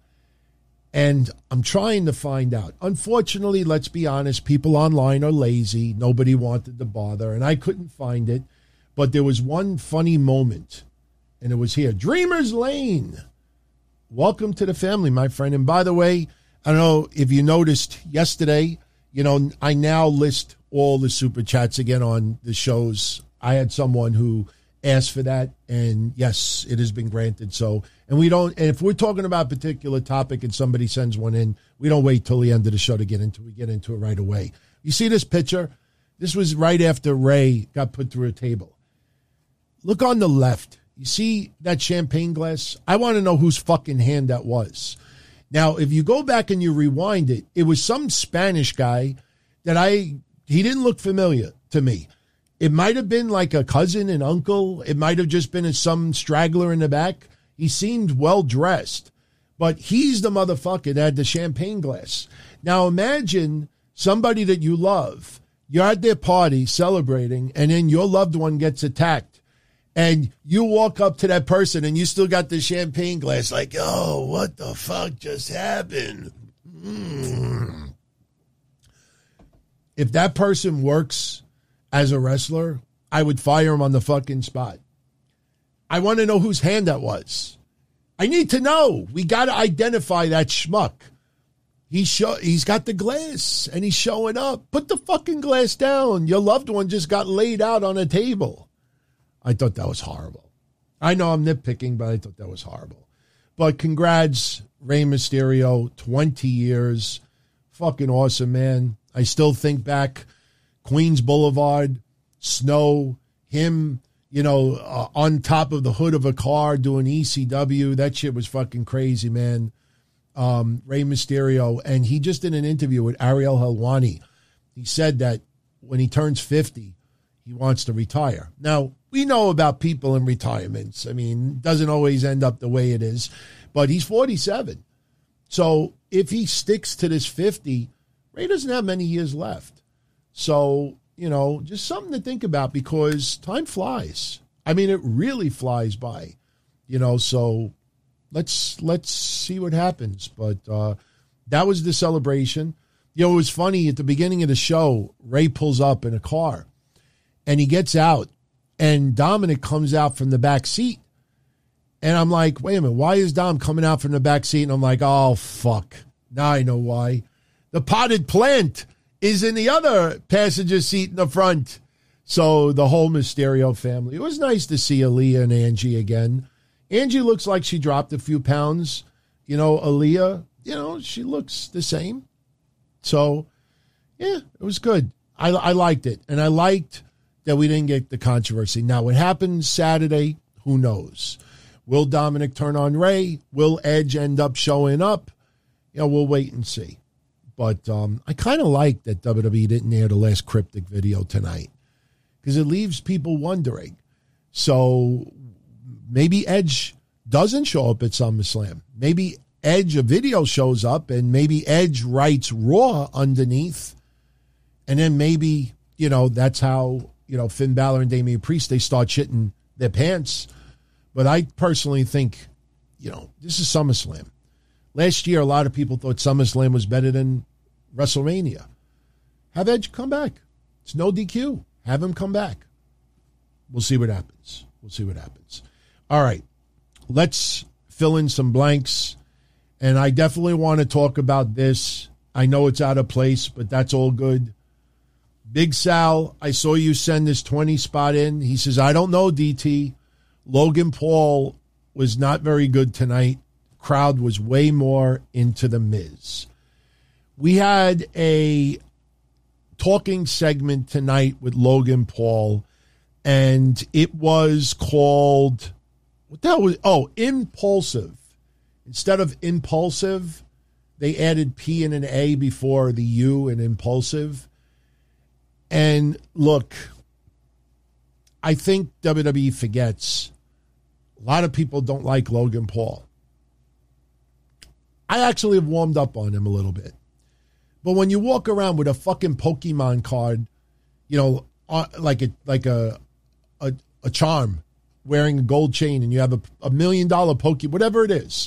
A: And I'm trying to find out. Unfortunately, let's be honest, people online are lazy. Nobody wanted to bother, and I couldn't find it. But there was one funny moment, and it was here. Dreamer's Lane. Welcome to the family, my friend. And by the way, I don't know if you noticed yesterday, You know, I now list all the super chats again on the shows. I had someone who asked for that, and yes, it has been granted. So, and we don't, and if we're talking about a particular topic and somebody sends one in, we don't wait till the end of the show to get into it. We get into it right away. You see this picture? This was right after Ray got put through a table. Look on the left. You see that champagne glass? I want to know whose fucking hand that was. Now, if you go back and you rewind it, it was some Spanish guy that I, he didn't look familiar to me. It might have been like a cousin, an uncle. It might have just been some straggler in the back. He seemed well-dressed, but he's the motherfucker that had the champagne glass. Now imagine somebody that you love. You're at their party celebrating, and then your loved one gets attacked. And you walk up to that person, and you still got the champagne glass like, oh, what the fuck just happened? Mm. If that person works as a wrestler, I would fire him on the fucking spot. I want to know whose hand that was. I need to know. We got to identify that schmuck. He show, he's got the glass, and he's showing up. Put the fucking glass down. Your loved one just got laid out on a table. I thought that was horrible. I know I'm nitpicking, but I thought that was horrible. But congrats, Rey Mysterio, twenty years. Fucking awesome, man. I still think back, Queens Boulevard, snow, him, you know, uh, on top of the hood of a car doing E C W. That shit was fucking crazy, man. Um, Rey Mysterio. And he just did an interview with Ariel Helwani. He said that when he turns fifty, he wants to retire. Now, we know about people in retirements. I mean, it doesn't always end up the way it is. But he's forty-seven. So if he sticks to this fifty, Ray doesn't have many years left. So, you know, just something to think about because time flies. I mean, it really flies by. You know, so let's let's see what happens. But uh, that was the celebration. You know, it was funny. At the beginning of the show, Ray pulls up in a car. And he gets out, and Dominic comes out from the back seat. And I'm like, wait a minute, why is Dom coming out from the back seat? And I'm like, oh, fuck. Now I know why. The potted plant is in the other passenger seat in the front. So the whole Mysterio family. It was nice to see Aaliyah and Angie again. Angie looks like she dropped a few pounds. You know, Aaliyah, you know, she looks the same. So, yeah, it was good. I, I liked it. And I liked that we didn't get the controversy. Now, what happened Saturday, who knows? Will Dominic turn on Ray? Will Edge end up showing up? You know, we'll wait and see. But um, I kind of like that W W E didn't air the last cryptic video tonight because it leaves people wondering. So maybe Edge doesn't show up at SummerSlam. Maybe Edge, a video shows up, and maybe Edge writes Raw underneath, and then maybe, you know, that's how, you know, Finn Balor and Damian Priest, they start shitting their pants. But I personally think, you know, this is SummerSlam. Last year, a lot of people thought SummerSlam was better than WrestleMania. Have Edge come back. It's no D Q. Have him come back. We'll see what happens. We'll see what happens. All right. Let's fill in some blanks. And I definitely want to talk about this. I know it's out of place, but that's all good. Big Sal, I saw you send this twenty spot in. He says, I don't know, D T. Logan Paul was not very good tonight. Crowd was way more into the Miz. We had a talking segment tonight with Logan Paul, and it was called, what the hell was, oh, Impulsive. Instead of impulsive, they added P and an A before the U in impulsive. And look, I think W W E forgets a lot of people don't like Logan Paul. I actually have warmed up on him a little bit. But when you walk around with a fucking Pokemon card, you know, like a like a a, a charm, wearing a gold chain, and you have a, a million dollar Poke, whatever it is.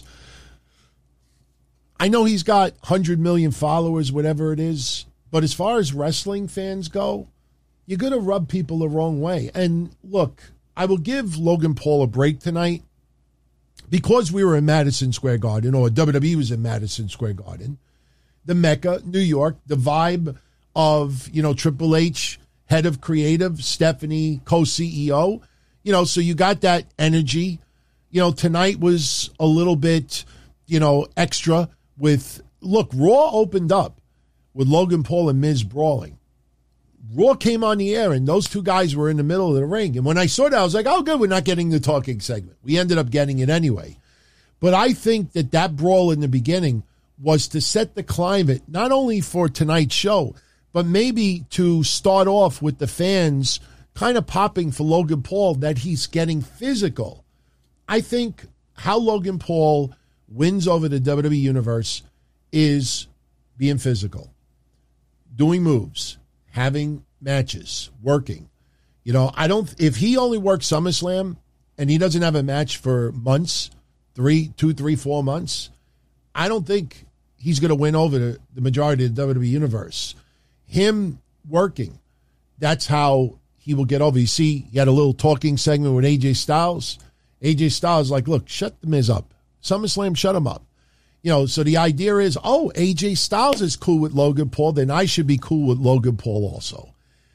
A: I know he's got one hundred million followers, whatever it is. But as far as wrestling fans go, you're going to rub people the wrong way. And look, I will give Logan Paul a break tonight because we were in Madison Square Garden, or W W E was in Madison Square Garden, the Mecca, New York, the vibe of, you know, Triple H, head of creative, Stephanie, co-C E O. You know, so you got that energy. You know, tonight was a little bit, you know, extra with, look, Raw opened up with Logan Paul and Miz brawling. Raw came on the air, and those two guys were in the middle of the ring. And when I saw that, I was like, oh, good, we're not getting the talking segment. We ended up getting it anyway. But I think that that brawl in the beginning was to set the climate, not only for tonight's show, but maybe to start off with the fans kind of popping for Logan Paul that he's getting physical. I think how Logan Paul wins over the W W E Universe is being physical, doing moves, having matches, working. You know, I don't, if he only works SummerSlam and he doesn't have a match for months, three, two, three, four months, I don't think he's going to win over the, the majority of the W W E Universe. Him working, that's how he will get over. You see, he had a little talking segment with A J Styles. A J Styles like, look, shut the Miz up. SummerSlam, shut him up. You know, so the idea is, oh, A J Styles is cool with Logan Paul, then I should be cool with Logan Paul also.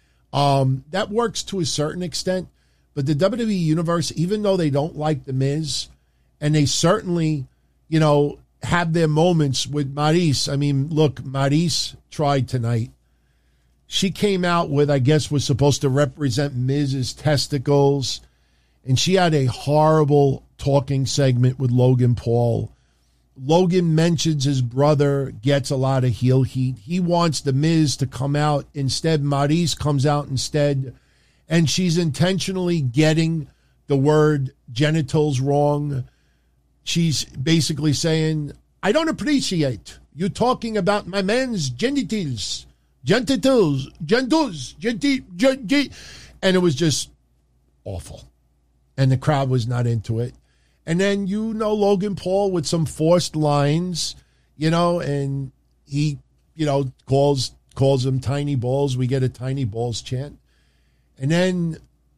A: Um, that works to a certain extent, but the W W E Universe, even though they don't like The Miz, and they certainly, you know, have their moments with Maryse. I mean, look, Maryse tried tonight. She came out with, I guess, was supposed to represent Miz's testicles, and she had a horrible talking segment with Logan Paul. Logan mentions his brother, gets a lot of heel heat. He wants the Miz to come out. Instead, Maryse comes out instead, and she's intentionally getting the word genitals wrong. She's basically saying, I don't appreciate you talking about my man's genitals, genitals, genitals, genitals, genitals. And it was just awful. And the crowd was not into it. And then, you know, Logan Paul with some forced lines, you know, and he, you know, calls calls them tiny balls. We get a tiny balls chant. And then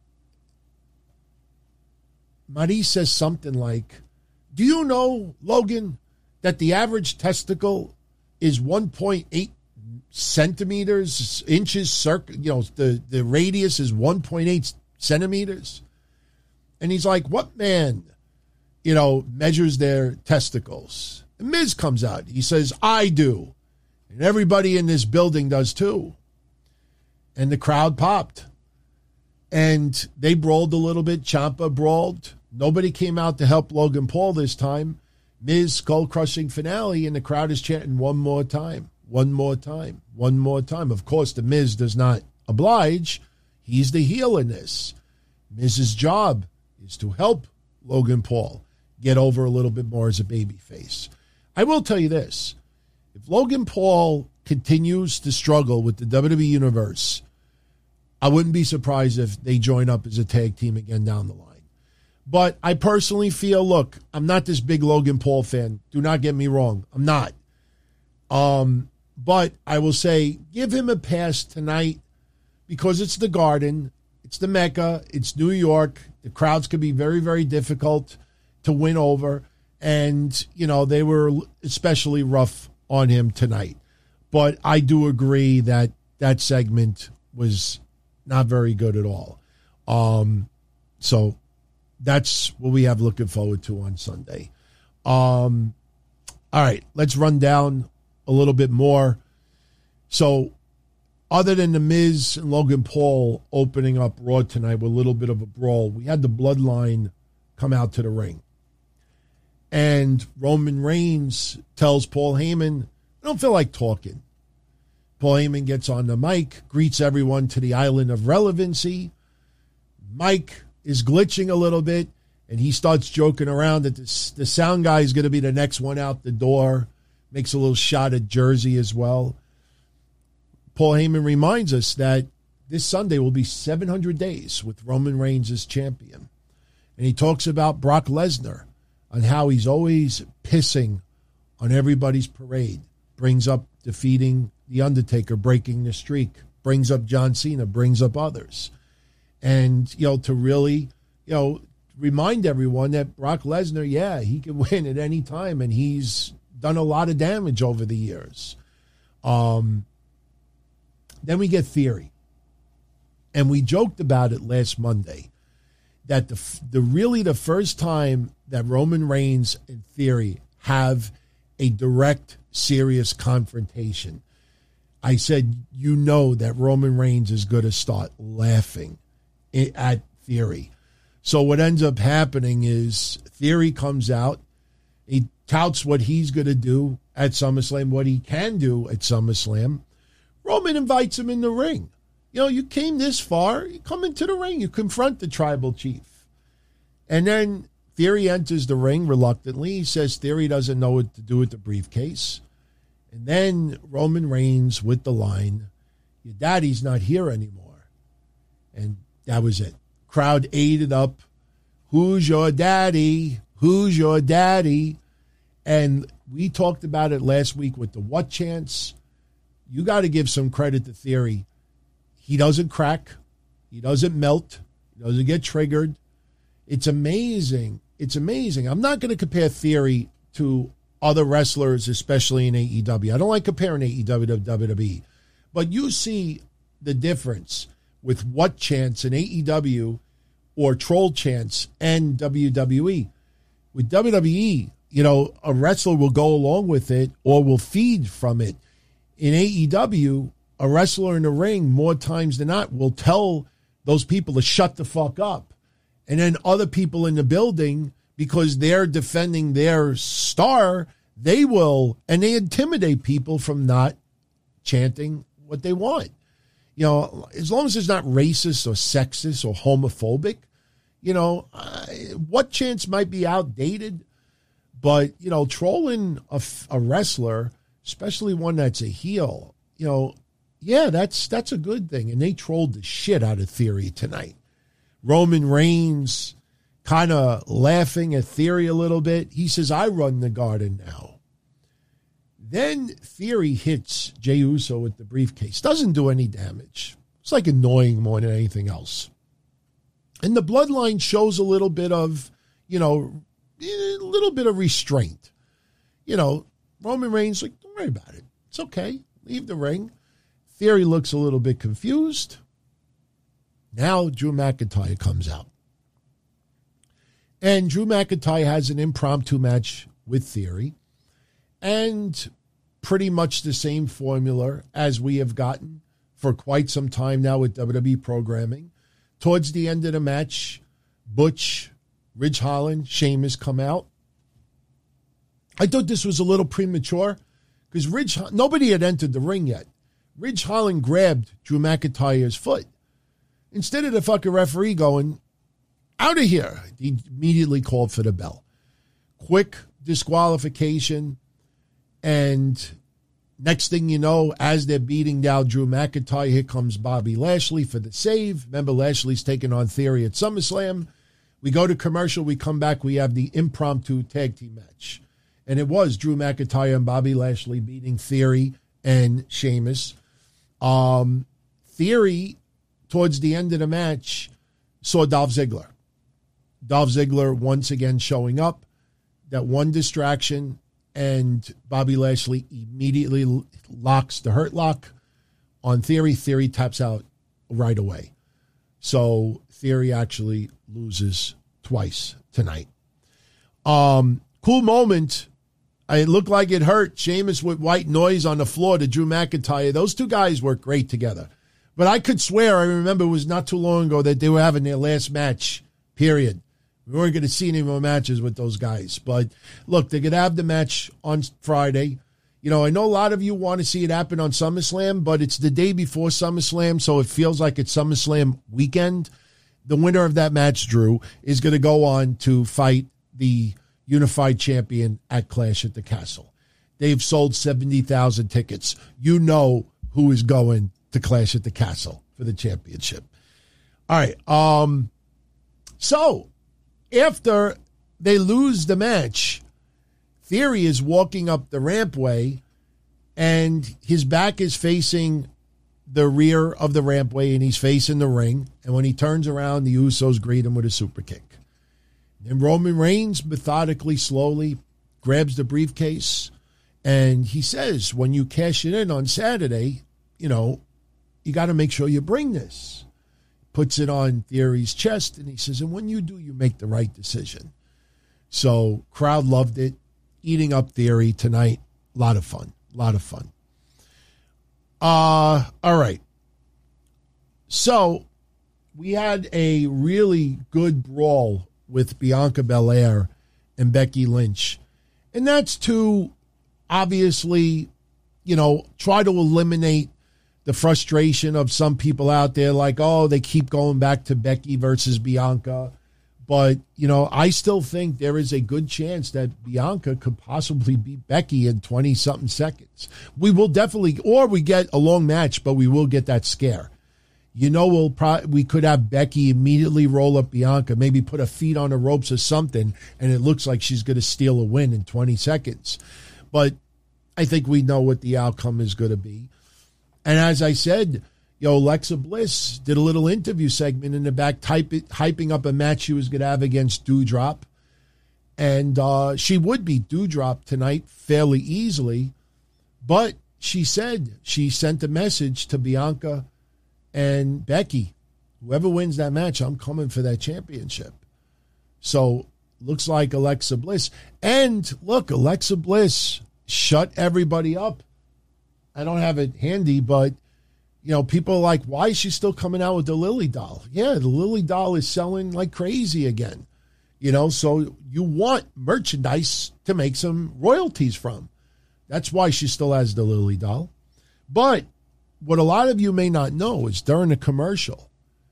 A: Maryse says something like, do you know, Logan, that the average testicle is one point eight centimeters, inches, circ- you know, the, the radius is one point eight centimeters? And he's like, what man, you know, measures their testicles? And Miz comes out. He says, I do. And everybody in this building does too. And the crowd popped. And they brawled a little bit. Ciampa brawled. Nobody came out to help Logan Paul this time. Miz skull-crushing finale, and the crowd is chanting one more time, one more time, one more time. Of course, the Miz does not oblige. He's the heel in this. Miz's job is to help Logan Paul get over a little bit more as a babyface. I will tell you this. If Logan Paul continues to struggle with the W W E Universe, I wouldn't be surprised if they join up as a tag team again down the line. But I personally feel, look, I'm not this big Logan Paul fan. Do not get me wrong. I'm not. Um, but I will say, give him a pass tonight because it's the Garden. It's the Mecca. It's New York. The crowds could be very, very difficult to win over. And, you know, they were especially rough on him tonight. But I do agree that that segment was not very good at all. Um, so that's what we have looking forward to on Sunday. Um, all right, let's run down a little bit more. So other than The Miz and Logan Paul opening up Raw tonight with a little bit of a brawl, we had the Bloodline come out to the ring. And Roman Reigns tells Paul Heyman, I don't feel like talking. Paul Heyman gets on the mic, greets everyone to the island of relevancy. Mike is glitching a little bit, and he starts joking around that this, the sound guy is going to be the next one out the door. Makes a little shot at Jersey as well. Paul Heyman reminds us that this Sunday will be seven hundred days with Roman Reigns as champion. And he talks about Brock Lesnar and how he's always pissing on everybody's parade. Brings up defeating The Undertaker, breaking the streak. Brings up John Cena, brings up others. And, you know, to really, you know, remind everyone that Brock Lesnar, yeah, he can win at any time, and he's done a lot of damage over the years. Um, Then we get Theory. And we joked about it last Monday that the the really the first time that Roman Reigns and Theory have a direct, serious confrontation, I said, you know that Roman Reigns is going to start laughing at Theory. So what ends up happening is Theory comes out. He touts what he's going to do at SummerSlam, what he can do at SummerSlam. Roman invites him in the ring. You know, you came this far, you come into the ring, you confront the tribal chief. And then Theory enters the ring reluctantly. He says Theory doesn't know what to do with the briefcase. And then Roman Reigns with the line, your daddy's not here anymore. And that was it. Crowd ate it up. Who's your daddy? Who's your daddy? And we talked about it last week with the what chance. You got to give some credit to Theory. He doesn't crack. He doesn't melt. He doesn't get triggered. It's amazing. It's amazing. I'm not going to compare Theory to other wrestlers, especially in A E W. I don't like comparing A E W to W W E. But you see the difference with what chance in A E W or troll chance and W W E. With W W E, you know, a wrestler will go along with it or will feed from it. In A E W, a wrestler in the ring, more times than not, will tell those people to shut the fuck up. And then other people in the building, because they're defending their star, they will, and they intimidate people from not chanting what they want. You know, as long as it's not racist or sexist or homophobic, you know, uh, what chance might be outdated, but, you know, trolling a, a wrestler, especially one that's a heel, you know, yeah, that's that's a good thing. And they trolled the shit out of Theory tonight. Roman Reigns kind of laughing at Theory a little bit. He says, I run the garden now. Then Theory hits Jey Uso with the briefcase. Doesn't do any damage. It's like annoying more than anything else. And the bloodline shows a little bit of, you know, a little bit of restraint. You know, Roman Reigns, like, don't worry about it. It's okay. Leave the ring. Theory looks a little bit confused. Now Drew McIntyre comes out. And Drew McIntyre has an impromptu match with Theory. And pretty much the same formula as we have gotten for quite some time now with W W E programming. Towards the end of the match, Butch, Ridge Holland, Sheamus come out. I thought this was a little premature because Ridge, nobody had entered the ring yet. Ridge Holland grabbed Drew McIntyre's foot. Instead of the fucking referee going, out of here, he immediately called for the bell. Quick disqualification. And next thing you know, as they're beating down Drew McIntyre, here comes Bobby Lashley for the save. Remember, Lashley's taking on Theory at SummerSlam. We go to commercial. We come back. We have the impromptu tag team match. And it was Drew McIntyre and Bobby Lashley beating Theory and Sheamus. Um, Theory, towards the end of the match, saw Dolph Ziggler. Dolph Ziggler once again showing up. That one distraction, and Bobby Lashley immediately locks the Hurt Lock on Theory. Theory taps out right away. So Theory actually loses twice tonight. Um, cool moment. It looked like it hurt. Sheamus with white noise on the floor to Drew McIntyre. Those two guys work great together. But I could swear, I remember it was not too long ago that they were having their last match, period. We weren't going to see any more matches with those guys. But look, they're going to have the match on Friday. You know, I know a lot of you want to see it happen on SummerSlam, but it's the day before SummerSlam, so it feels like it's SummerSlam weekend. The winner of that match, Drew, is going to go on to fight the Unified Champion at Clash at the Castle. They've sold seventy thousand tickets. You know who is going to Clash at the Castle for the championship. All right. Um, so, after they lose the match, Theory is walking up the rampway, and his back is facing the rear of the rampway, and he's facing the ring. And when he turns around, the Usos greet him with a super kick. And Roman Reigns methodically, slowly grabs the briefcase, and he says, when you cash it in on Saturday, you know, you got to make sure you bring this. Puts it on Theory's chest, and he says, and when you do, you make the right decision. So crowd loved it. Eating up Theory tonight. A lot of fun. A lot of fun. Uh, all right. So we had a really good brawl with Bianca Belair and Becky Lynch. And that's to obviously, you know, try to eliminate the frustration of some people out there like, oh, they keep going back to Becky versus Bianca. But, you know, I still think there is a good chance that Bianca could possibly beat Becky in twenty-something seconds. We will definitely, or we get a long match, but we will get that scare. You know, we'll pro- we could have Becky immediately roll up Bianca, maybe put her feet on the ropes or something, and it looks like she's going to steal a win in twenty seconds. But I think we know what the outcome is going to be. And as I said, you know, Alexa Bliss did a little interview segment in the back, type it, hyping up a match she was going to have against Doudrop. And uh, she would beat Doudrop tonight fairly easily. But she said she sent a message to Bianca and Becky. Whoever wins that match, I'm coming for that championship. So looks like Alexa Bliss. And look, Alexa Bliss shut everybody up. I don't have it handy, but you know, people are like, why is she still coming out with the Lily doll? Yeah, the Lily doll is selling like crazy again. You know, so you want merchandise to make some royalties from. That's why she still has the Lily doll. But what a lot of you may not know is during the commercial,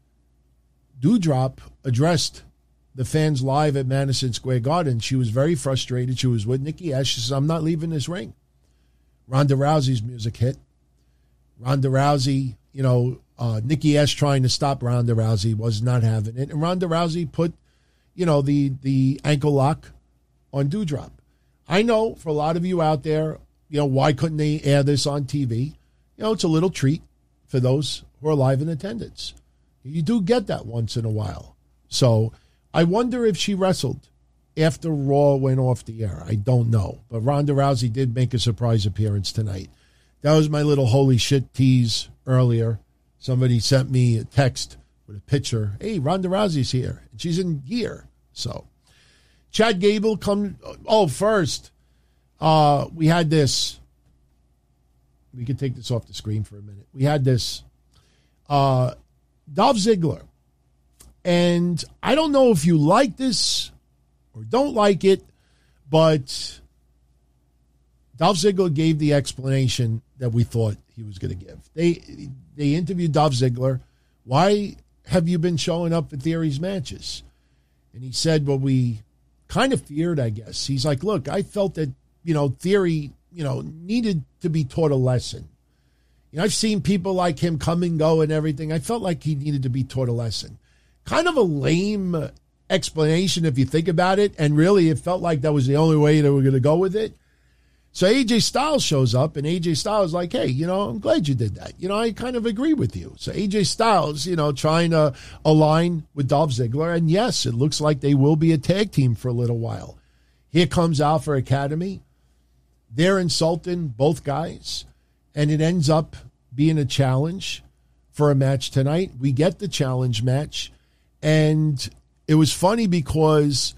A: Doudrop addressed the fans live at Madison Square Garden. She was very frustrated. She was with Nikki Ash. She says, I'm not leaving this ring. Ronda Rousey's music hit. Ronda Rousey, you know, uh, Nikki Ash trying to stop Ronda Rousey was not having it. And Ronda Rousey put, you know, the, the ankle lock on Doudrop. I know for a lot of you out there, you know, why couldn't they air this on T V? You know, it's a little treat for those who are live in attendance. You do get that once in a while. So I wonder if she wrestled after Raw went off the air. I don't know. But Ronda Rousey did make a surprise appearance tonight. That was my little holy shit tease earlier. Somebody sent me a text with a picture. Hey, Ronda Rousey's here. And she's in gear. So Chad Gable come. Oh, first, uh, we had this. We can take this off the screen for a minute. We had this uh, Dolph Ziggler. And I don't know if you like this or don't like it, but Dolph Ziggler gave the explanation that we thought he was going to give. They they interviewed Dolph Ziggler. Why have you been showing up at Theory's matches? And he said, well, we kind of feared, I guess. He's like, look, I felt that, you know, Theory, you know, needed to be taught a lesson. You know, I've seen people like him come and go and everything. I felt like he needed to be taught a lesson. Kind of a lame explanation if you think about it. And really, it felt like that was the only way they were going to go with it. So A J Styles shows up, and A J Styles is like, hey, you know, I'm glad you did that. You know, I kind of agree with you. So A J Styles, you know, trying to align with Dolph Ziggler. And yes, it looks like they will be a tag team for a little while. Here comes Alpha Academy. They're insulting both guys, and it ends up being a challenge for a match tonight. We get the challenge match, and it was funny because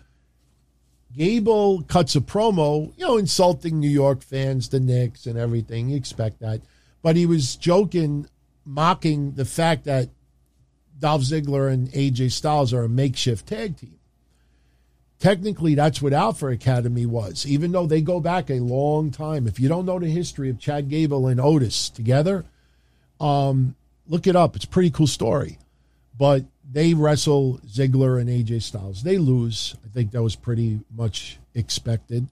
A: Gable cuts a promo, you know, insulting New York fans, the Knicks and everything. You expect that. But he was joking, mocking the fact that Dolph Ziggler and A J Styles are a makeshift tag team. Technically, that's what Alpha Academy was, even though they go back a long time. If you don't know the history of Chad Gable and Otis together, um, look it up. It's a pretty cool story. But they wrestle Ziggler and A J Styles. They lose. I think that was pretty much expected.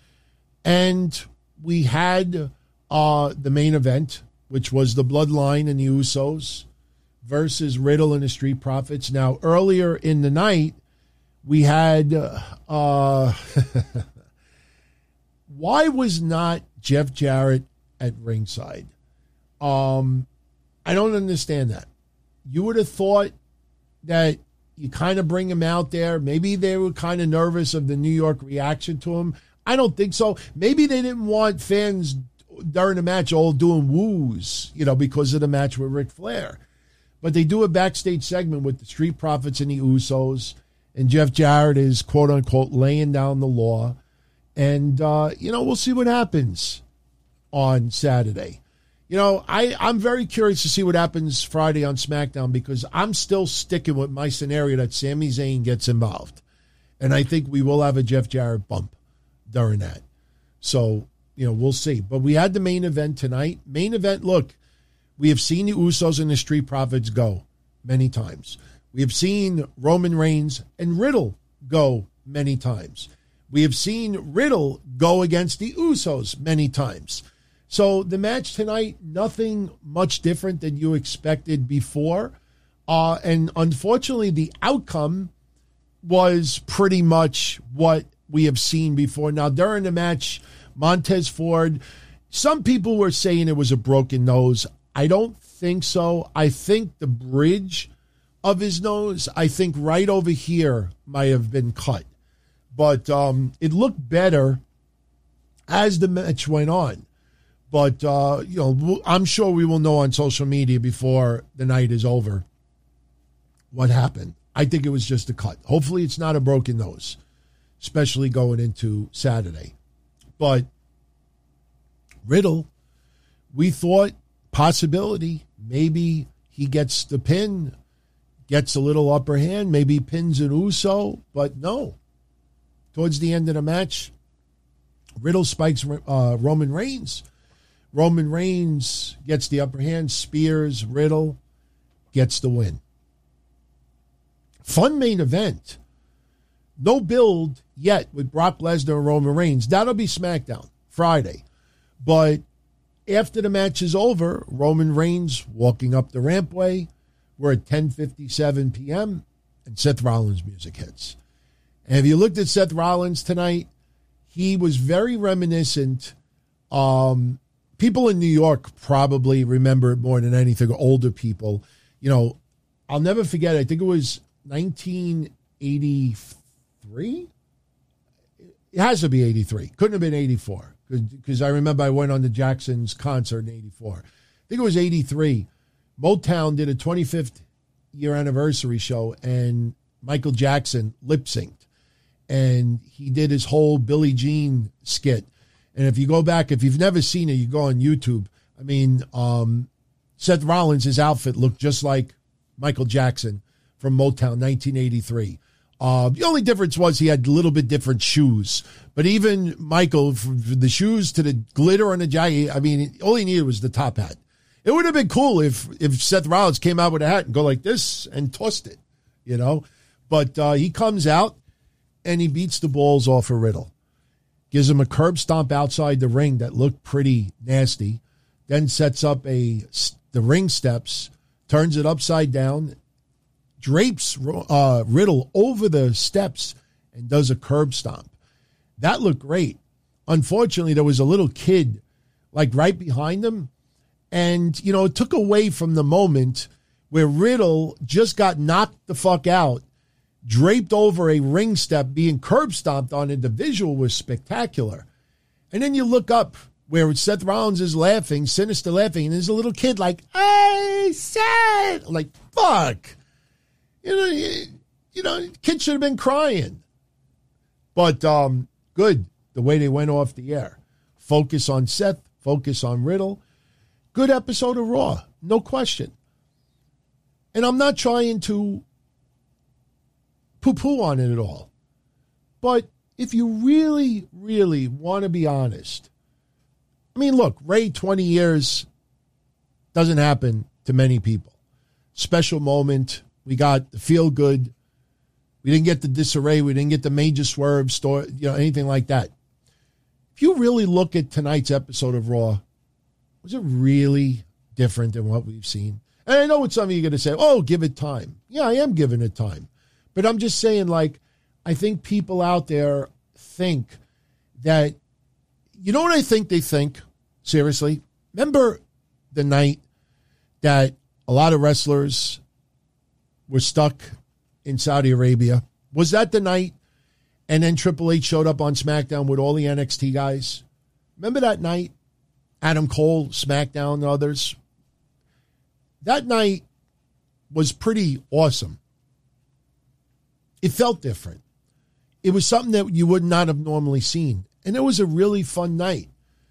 A: And we had uh, the main event, which was the Bloodline and the Usos versus Riddle and the Street Profits. Now, earlier in the night, we had, uh, why was not Jeff Jarrett at ringside? Um, I don't understand that. You would have thought that you kind of bring him out there. Maybe they were kind of nervous of the New York reaction to him. I don't think so. Maybe they didn't want fans during the match all doing woos, you know, because of the match with Ric Flair. But they do a backstage segment with the Street Profits and the Usos, and Jeff Jarrett is, quote-unquote, laying down the law. And, uh, you know, we'll see what happens on Saturday. You know, I, I'm very curious to see what happens Friday on SmackDown, because I'm still sticking with my scenario that Sami Zayn gets involved. And I think we will have a Jeff Jarrett bump during that. So, you know, we'll see. But we had the main event tonight. Main event, look, we have seen the Usos and the Street Profits go many times. We have seen Roman Reigns and Riddle go many times. We have seen Riddle go against the Usos many times. So the match tonight, nothing much different than you expected before. Uh, and unfortunately, the outcome was pretty much what we have seen before. Now, during the match, Montez Ford, some people were saying it was a broken nose. I don't think so. I think the bridge of his nose, I think right over here might have been cut. But um, it looked better as the match went on. But, uh, you know, I'm sure we will know on social media before the night is over what happened. I think it was just a cut. Hopefully it's not a broken nose, especially going into Saturday. But Riddle, we thought possibility, maybe he gets the pin, gets a little upper hand, maybe pins an Uso, but no. Towards the end of the match, Riddle spikes uh, Roman Reigns. Roman Reigns gets the upper hand, spears Riddle, gets the win. Fun main event. No build yet with Brock Lesnar and Roman Reigns. That'll be SmackDown Friday. But after the match is over, Roman Reigns walking up the rampway. We're at ten fifty-seven p.m. and Seth Rollins music hits. And if you looked at Seth Rollins tonight, he was very reminiscent. Um, people in New York probably remember it more than anything, older people. You know, I'll never forget, I think it was nineteen eighty-three? It has to be eighty-three. Couldn't have been eighty-four, because I remember I went on the Jacksons concert in eighty-four. I think it was eighty-three. Motown did a twenty-fifth year anniversary show, and Michael Jackson lip-synced. And he did his whole Billie Jean skit. And if you go back, if you've never seen it, you go on YouTube. I mean, um, Seth Rollins, his outfit looked just like Michael Jackson from Motown, nineteen eighty-three. Uh, the only difference was he had a little bit different shoes. But even Michael, from the shoes to the glitter on the jacket, I mean, all he needed was the top hat. It would have been cool if if Seth Rollins came out with a hat and go like this and tossed it, you know. But uh, he comes out and he beats the balls off of Riddle. Gives him a curb stomp outside the ring that looked pretty nasty. Then sets up a the ring steps, turns it upside down, drapes uh, Riddle over the steps, and does a curb stomp. That looked great. Unfortunately, there was a little kid like right behind him. And, you know, it took away from the moment where Riddle just got knocked the fuck out, draped over a ring step, being curb stomped on, and the visual was spectacular. And then you look up where Seth Rollins is laughing, sinister laughing, and there's a little kid like, hey, Seth! Like, fuck! You know, you, you know, kid should have been crying. But um, good, the way they went off the air. Focus on Seth, focus on Riddle. Good episode of Raw, no question. And I'm not trying to poo-poo on it at all. But if you really, really want to be honest, I mean, look, Ray, twenty years doesn't happen to many people. Special moment. We got the feel good. We didn't get the disarray. We didn't get the major swerve, story, you know, anything like that. If you really look at tonight's episode of Raw, was it really different than what we've seen? And I know what some of you are going to say, oh, give it time. Yeah, I am giving it time. But I'm just saying, like, I think people out there think that, you know what I think they think? Seriously? Remember the night that a lot of wrestlers were stuck in Saudi Arabia? Was that the night? And then Triple H showed up on SmackDown with all the N X T guys. Remember that night? Adam Cole, SmackDown, and others. That night was pretty awesome. It felt different. It was something that you would not have normally seen. And it was a really fun night.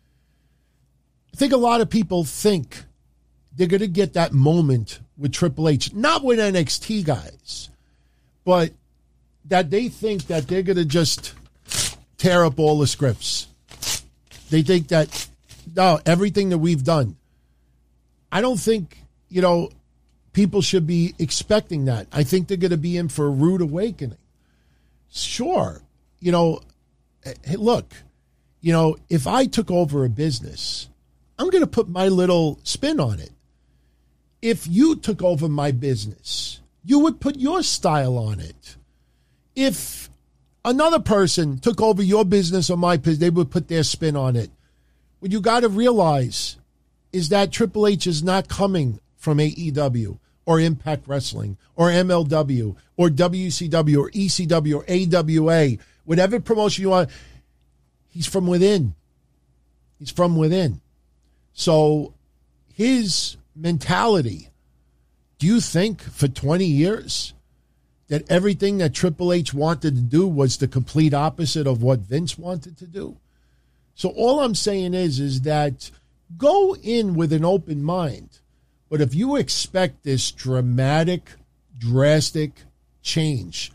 A: I think a lot of people think they're going to get that moment with Triple H, not with N X T guys, but that they think that they're going to just tear up all the scripts. They think that, no, everything that we've done. I don't think, you know, people should be expecting that. I think they're going to be in for a rude awakening. Sure. You know, hey, look, you know, if I took over a business, I'm going to put my little spin on it. If you took over my business, you would put your style on it. If another person took over your business or my business, they would put their spin on it. What you got to realize is that Triple H is not coming from A E W or Impact Wrestling or M L W or W C W or E C W or A W A, whatever promotion you want. He's from within. He's from within. So his mentality, do you think for twenty years that everything that Triple H wanted to do was the complete opposite of what Vince wanted to do? So all I'm saying is, is that go in with an open mind. But if you expect this dramatic, drastic change,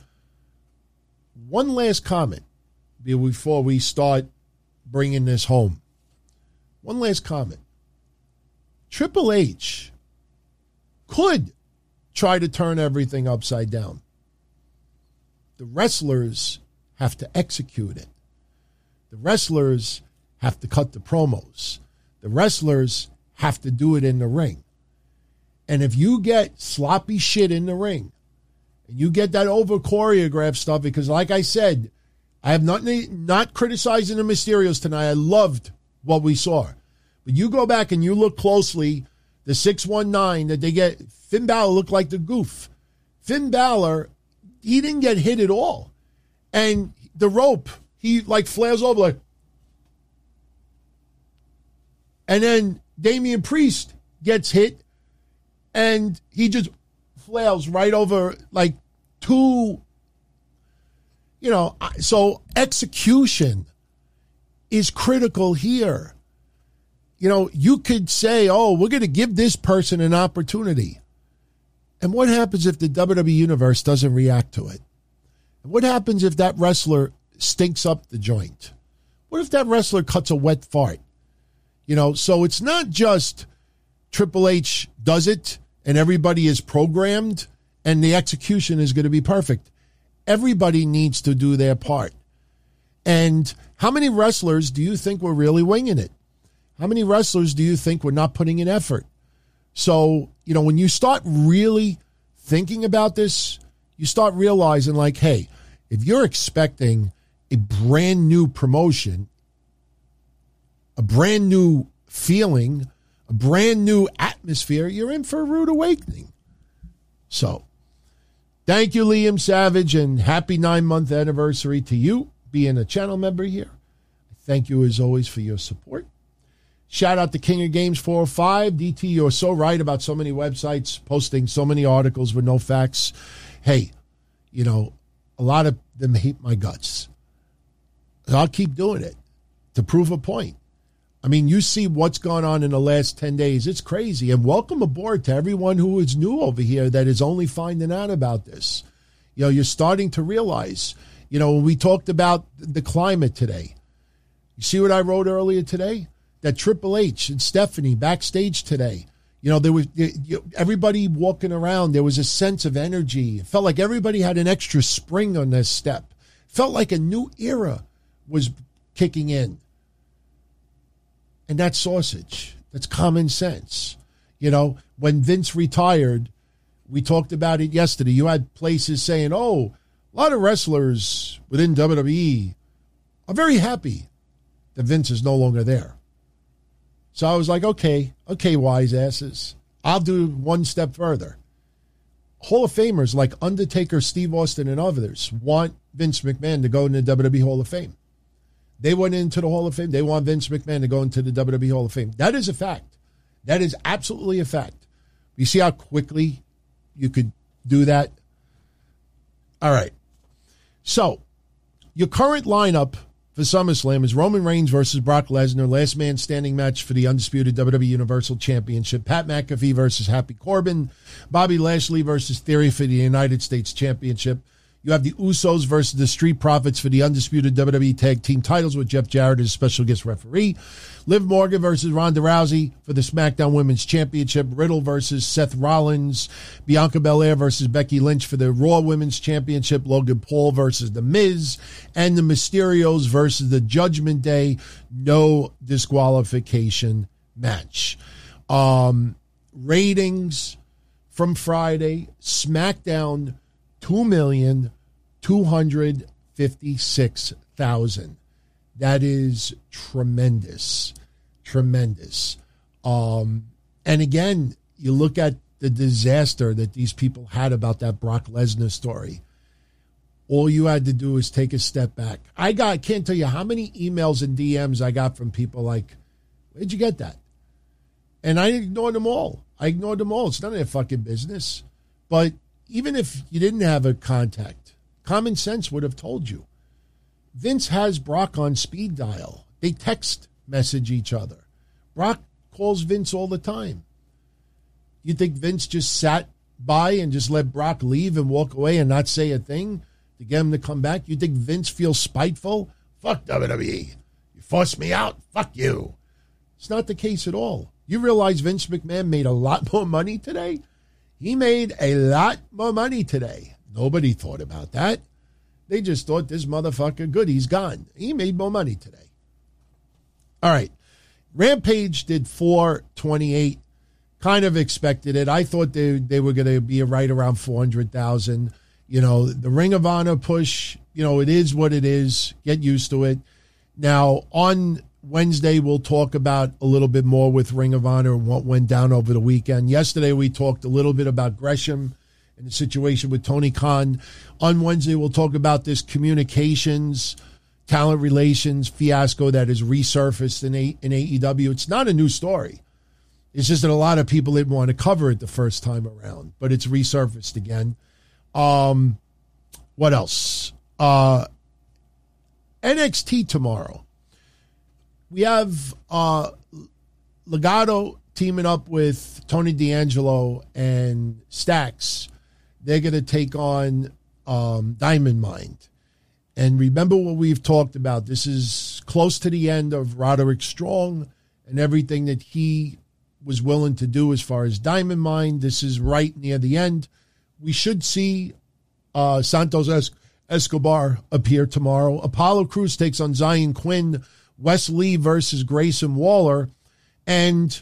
A: one last comment before we start bringing this home. One last comment. Triple H could try to turn everything upside down. The wrestlers have to execute it. The wrestlers have to cut the promos. The wrestlers have to do it in the ring. And if you get sloppy shit in the ring, and you get that over choreographed stuff, because like I said, I have not, not criticizing the Mysterios tonight. I loved what we saw. But you go back and you look closely, the six one nine that they get, Finn Balor looked like the goof. Finn Balor, he didn't get hit at all. And the rope, he like flares over like. And then Damian Priest gets hit and he just flails right over like two, you know, so execution is critical here. You know, you could say, oh, we're going to give this person an opportunity. And what happens if the W W E Universe doesn't react to it? And what happens if that wrestler stinks up the joint? What if that wrestler cuts a wet fart? You know, so it's not just Triple H does it and everybody is programmed and the execution is going to be perfect. Everybody needs to do their part. And how many wrestlers do you think were really winging it? How many wrestlers do you think were not putting in effort? So, you know, when you start really thinking about this, you start realizing like, hey, if you're expecting a brand new promotion, a brand new feeling, a brand new atmosphere, you're in for a rude awakening. So, thank you, Liam Savage, and happy nine-month anniversary to you being a channel member here. Thank you, as always, for your support. Shout out to King of Games four oh five. D T, you're so right about so many websites posting so many articles with no facts. Hey, you know, a lot of them hate my guts. I'll keep doing it to prove a point. I mean, you see what's gone on in the last ten days. It's crazy. And welcome aboard to everyone who is new over here that is only finding out about this. You know, you're starting to realize, you know, when we talked about the climate today, you see what I wrote earlier today? That Triple H and Stephanie backstage today, you know, there was everybody walking around. There was a sense of energy. It felt like everybody had an extra spring on their step. It felt like a new era was kicking in. And that's sausage. That's common sense. You know, when Vince retired, we talked about it yesterday. You had places saying, oh, a lot of wrestlers within W W E are very happy that Vince is no longer there. So I was like, okay, okay, wise asses. I'll do one step further. Hall of Famers like Undertaker, Steve Austin, and others want Vince McMahon to go in the W W E Hall of Fame. They went into the Hall of Fame. They want Vince McMahon to go into the W W E Hall of Fame. That is a fact. That is absolutely a fact. You see how quickly you could do that? All right. So, your current lineup for SummerSlam is Roman Reigns versus Brock Lesnar, last man standing match for the undisputed W W E Universal Championship. Pat McAfee versus Happy Corbin. Bobby Lashley versus Theory for the United States Championship. You have the Usos versus the Street Profits for the undisputed W W E Tag Team titles with Jeff Jarrett as special guest referee. Liv Morgan versus Ronda Rousey for the SmackDown Women's Championship. Riddle versus Seth Rollins. Bianca Belair versus Becky Lynch for the Raw Women's Championship. Logan Paul versus The Miz. And the Mysterios versus the Judgment Day no disqualification match. Um, ratings from Friday. SmackDown, two million two hundred fifty-six thousand. That is tremendous, tremendous. Um, and again, you look at the disaster that these people had about that Brock Lesnar story. All you had to do is take a step back. I got, can't tell you how many emails and D Ms I got from people like, where'd you get that? And I ignored them all. I ignored them all. It's none of their fucking business. But even if you didn't have a contact, common sense would have told you. Vince has Brock on speed dial. They text message each other. Brock calls Vince all the time. You think Vince just sat by and just let Brock leave and walk away and not say a thing to get him to come back? You think Vince feels spiteful? Fuck W W E. You forced me out. Fuck you. It's not the case at all. You realize Vince McMahon made a lot more money today? He made a lot more money today. Nobody thought about that. They just thought this motherfucker, good, he's gone. He made more money today. All right. Rampage did four twenty-eight. Kind of expected it. I thought they, they were going to be right around four hundred thousand. You know, the Ring of Honor push, you know, it is what it is. Get used to it. Now, on Wednesday, we'll talk about a little bit more with Ring of Honor and what went down over the weekend. Yesterday, we talked a little bit about Gresham and the situation with Tony Khan. On Wednesday, we'll talk about this communications, talent relations fiasco that has resurfaced in, a, in A E W. It's not a new story. It's just that a lot of people didn't want to cover it the first time around, but it's resurfaced again. Um, what else? Uh, N X T tomorrow. We have uh, Legado teaming up with Tony D'Angelo and Stax. They're going to take on um, Diamond Mine. And remember what we've talked about. This is close to the end of Roderick Strong and everything that he was willing to do as far as Diamond Mine. This is right near the end. We should see uh, Santos es- Escobar appear tomorrow. Apollo Crews takes on Zion Quinn. Wes Lee versus Grayson Waller. And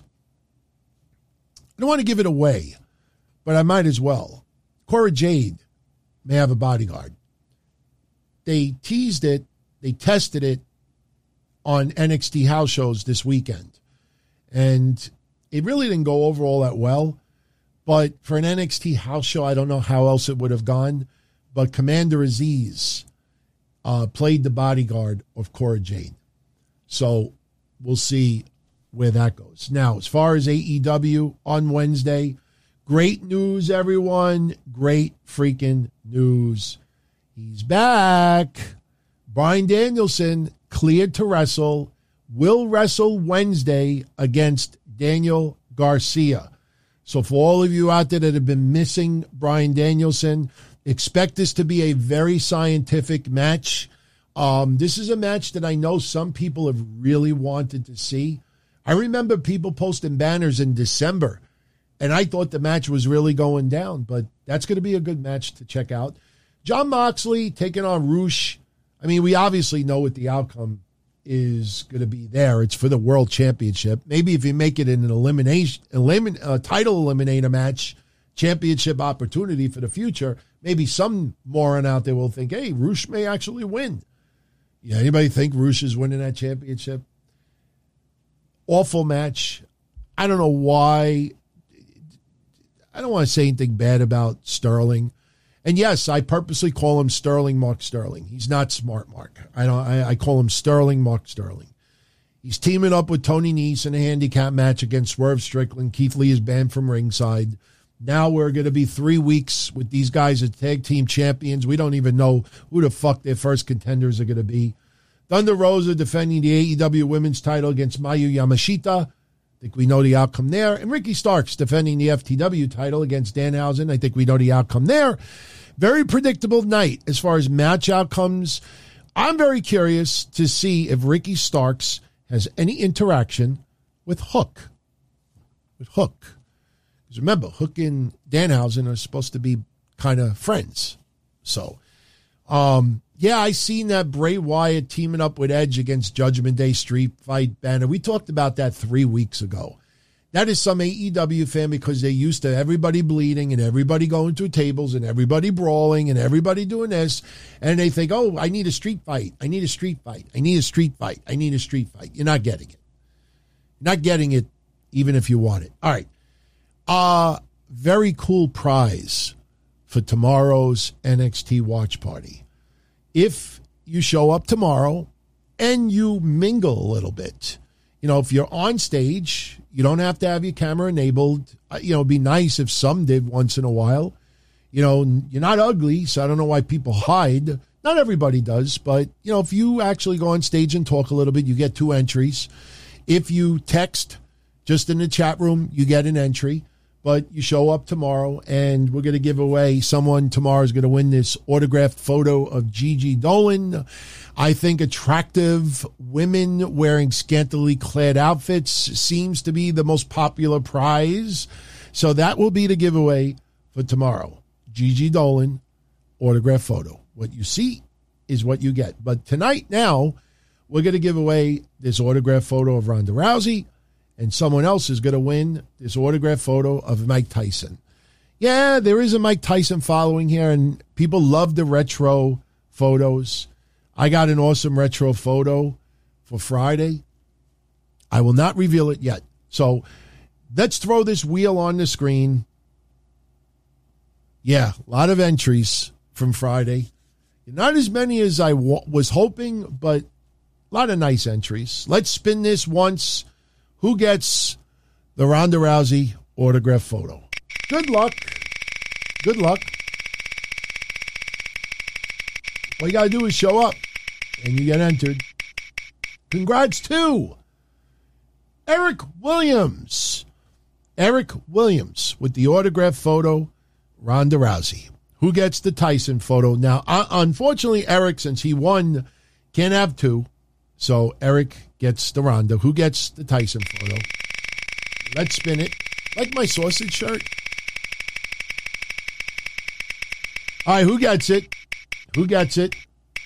A: I don't want to give it away, but I might as well. Cora Jade may have a bodyguard. They teased it. They tested it on N X T house shows this weekend. And it really didn't go over all that well. But for an N X T house show, I don't know how else it would have gone. But Commander Aziz uh, played the bodyguard of Cora Jade. So we'll see where that goes. Now, as far as A E W on Wednesday, great news, everyone. Great freaking news. He's back. Bryan Danielson cleared to wrestle. Will wrestle Wednesday against Daniel Garcia. So for all of you out there that have been missing Bryan Danielson, expect this to be a very scientific match. Um, this is a match that I know some people have really wanted to see. I remember people posting banners in December, and I thought the match was really going down, but that's going to be a good match to check out. Jon Moxley taking on Roosh. I mean, we obviously know what the outcome is going to be there. It's for the World Championship. Maybe if you make it in an elimination, elimin, uh, title eliminator match, championship opportunity for the future, maybe some moron out there will think, hey, Roosh may actually win. Yeah, anybody think Roosh is winning that championship? Awful match. I don't know why. I don't want to say anything bad about Sterling. And yes, I purposely call him Sterling Mark Sterling. He's not Smart Mark. I don't. I, I call him Sterling Mark Sterling. He's teaming up with Tony Nese in a handicap match against Swerve Strickland. Keith Lee is banned from ringside. Now we're going to be three weeks with these guys as tag team champions. We don't even know who the fuck their first contenders are going to be. Thunder Rosa defending the A E W Women's title against Mayu Yamashita. I think we know the outcome there. And Ricky Starks defending the F T W title against Danhausen. I think we know the outcome there. Very predictable night as far as match outcomes. I'm very curious to see if Ricky Starks has any interaction with Hook. With Hook. Because remember, Hook and Danhausen are supposed to be kind of friends. So, um, yeah, I seen that Bray Wyatt teaming up with Edge against Judgment Day Street Fight banner. We talked about that three weeks ago. That is some A E W fan because they're used to everybody bleeding and everybody going through tables and everybody brawling and everybody doing this. And they think, oh, I need a street fight. I need a street fight. I need a street fight. I need a street fight. You're not getting it. You're not getting it even if you want it. All right. Uh, very cool prize for tomorrow's N X T watch party. If you show up tomorrow and you mingle a little bit, you know, if you're on stage, you don't have to have your camera enabled. You know, it'd be nice if some did once in a while. You know, you're not ugly, so I don't know why people hide. Not everybody does, but, you know, if you actually go on stage and talk a little bit, you get two entries. If you text just in the chat room, you get an entry. But you show up tomorrow, and we're going to give away, someone tomorrow is going to win this autographed photo of Gigi Dolan. I think attractive women wearing scantily clad outfits seems to be the most popular prize. So that will be the giveaway for tomorrow. Gigi Dolan, autographed photo. What you see is what you get. But tonight now, we're going to give away this autographed photo of Ronda Rousey. And someone else is going to win this autograph photo of Mike Tyson. Yeah, there is a Mike Tyson following here, and people love the retro photos. I got an awesome retro photo for Friday. I will not reveal it yet. So let's throw this wheel on the screen. Yeah, a lot of entries from Friday. Not as many as I w- was hoping, but a lot of nice entries. Let's spin this once. Who gets the Ronda Rousey autograph photo? Good luck. Good luck. All you got to do is show up, and you get entered. Congrats to Eric Williams. Eric Williams with the autograph photo, Ronda Rousey. Who gets the Tyson photo? Now, uh, unfortunately, Eric, since he won, can't have two. So Eric gets the Ronda. Who gets the Tyson photo? Let's spin it. Like my sausage shirt. All right, who gets it? Who gets it?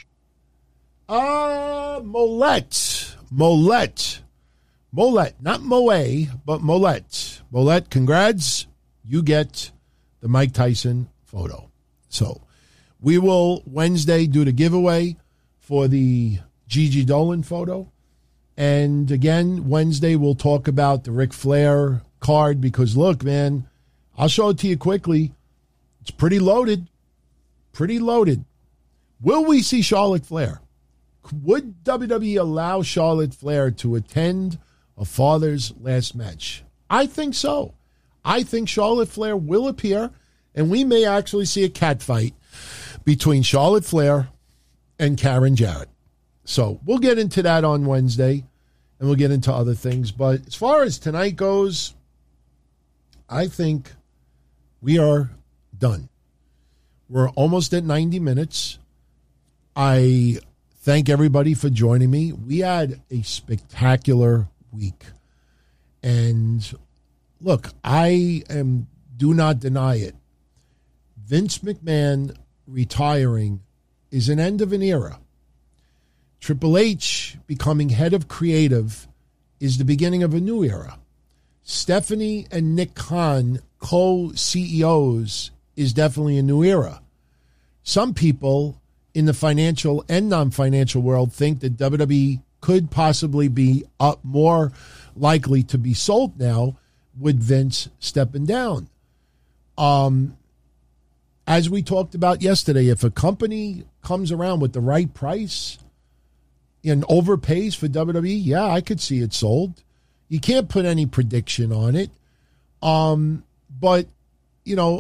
A: Uh, Molette. Molette. Molette. Not Moe, but Molette. Molette, congrats. You get the Mike Tyson photo. So we will Wednesday do the giveaway for the Gigi Dolan photo. And again, Wednesday we'll talk about the Ric Flair card because, look, man, I'll show it to you quickly. It's pretty loaded. Pretty loaded. Will we see Charlotte Flair? Would W W E allow Charlotte Flair to attend a father's last match? I think so. I think Charlotte Flair will appear, and we may actually see a cat fight between Charlotte Flair and Karen Jarrett. So we'll get into that on Wednesday, and we'll get into other things. But as far as tonight goes, I think we are done. We're almost at ninety minutes. I thank everybody for joining me. We had a spectacular week. And look, I am do not deny it. Vince McMahon retiring is an end of an era. Triple H becoming head of creative is the beginning of a new era. Stephanie and Nick Khan, co-C E Os, is definitely a new era. Some people in the financial and non-financial world think that W W E could possibly be up more likely to be sold now with Vince stepping down. Um, as we talked about yesterday, if a company comes around with the right price and overpays for W W E, yeah, I could see it sold. You can't put any prediction on it. Um, but, you know,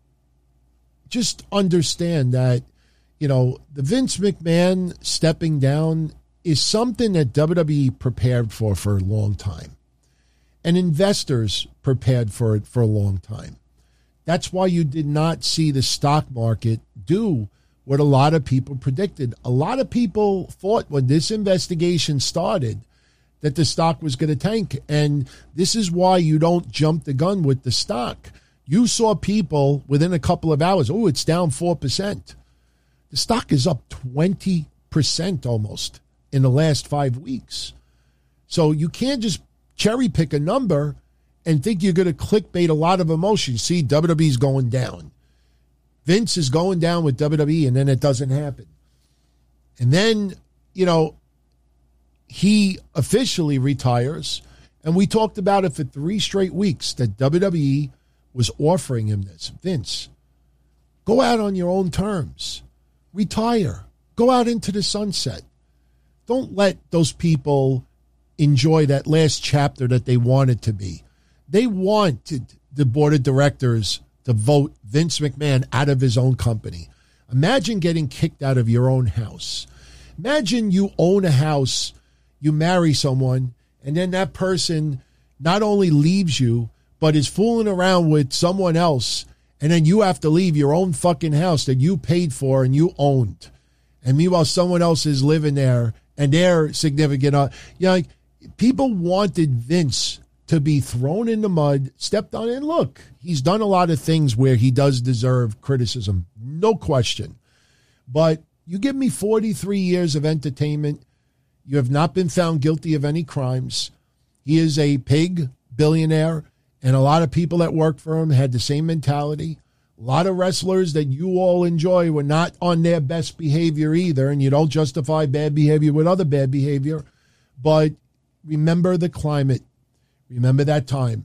A: just understand that, you know, the Vince McMahon stepping down is something that W W E prepared for for a long time. And investors prepared for it for a long time. That's why you did not see the stock market do what a lot of people predicted. A lot of people thought when this investigation started that the stock was going to tank. And this is why you don't jump the gun with the stock. You saw people within a couple of hours, oh, it's down four percent. The stock is up twenty percent almost in the last five weeks. So you can't just cherry pick a number and think you're going to clickbait a lot of emotion. See, W W E's going down. Vince is going down with W W E, and then it doesn't happen. And then, you know, he officially retires, and we talked about it for three straight weeks that W W E was offering him this. Vince, go out on your own terms. Retire. Go out into the sunset. Don't let those people enjoy that last chapter that they wanted to be. They wanted the board of directors to vote Vince McMahon out of his own company. Imagine getting kicked out of your own house. Imagine you own a house, you marry someone, and then that person not only leaves you, but is fooling around with someone else, and then you have to leave your own fucking house that you paid for and you owned. And meanwhile, someone else is living there, and they're significant. Uh, you know, like, people wanted Vince to be thrown in the mud, stepped on, and look, he's done a lot of things where he does deserve criticism, no question. But you give me forty-three years of entertainment. You have not been found guilty of any crimes. He is a pig billionaire, and a lot of people that work for him had the same mentality. A lot of wrestlers that you all enjoy were not on their best behavior either, and you don't justify bad behavior with other bad behavior. But remember the climate. Remember that time.